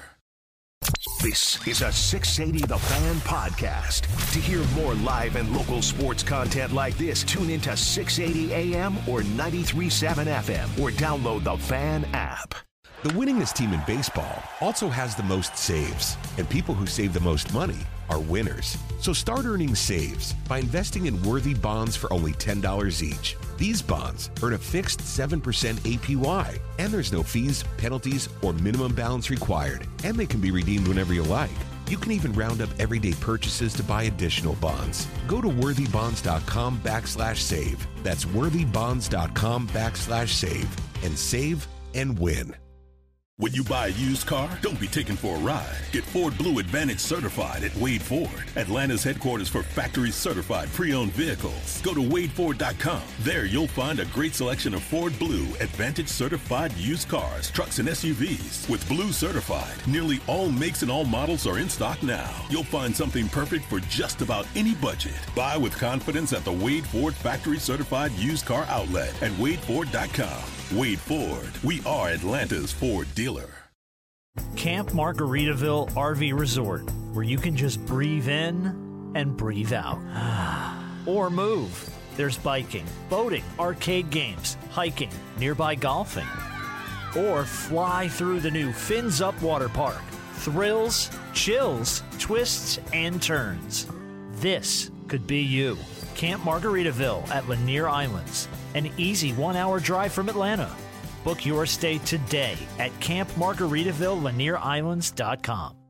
This is a six eighty The Fan podcast. To hear more live and local sports content like this, tune into six eighty A M or ninety-three point seven F M or download the Fan app. The winningest team in baseball also has the most saves, and people who save the most money are winners. So start earning saves by investing in worthy bonds for only ten dollars each. These bonds earn a fixed seven percent A P Y, and there's no fees, penalties, or minimum balance required, and they can be redeemed whenever you like. You can even round up everyday purchases to buy additional bonds. Go to worthybonds.com backslash save. That's worthybonds.com backslash save and save and win. When you buy a used car, don't be taken for a ride. Get Ford Blue Advantage certified at Wade Ford, Atlanta's headquarters for factory certified pre-owned vehicles. Go to wade ford dot com. There you'll find a great selection of Ford Blue Advantage certified used cars, trucks, and S U Vs. With Blue certified, nearly all makes and all models are in stock now. You'll find something perfect for just about any budget. Buy with confidence at the Wade Ford factory certified used car outlet at wade ford dot com. Wade Ford, we are Atlanta's Ford dealer. Camp Margaritaville R V Resort. where you can just breathe in and breathe out. Or move. There's biking, boating, arcade games, hiking, nearby golfing. Or fly through the new Fins Up Water Park. Thrills, chills, twists, and turns. This could be you. Camp Margaritaville at Lanier Islands. An easy one-hour drive from Atlanta. Book your stay today at camp margaritaville lanier islands dot com.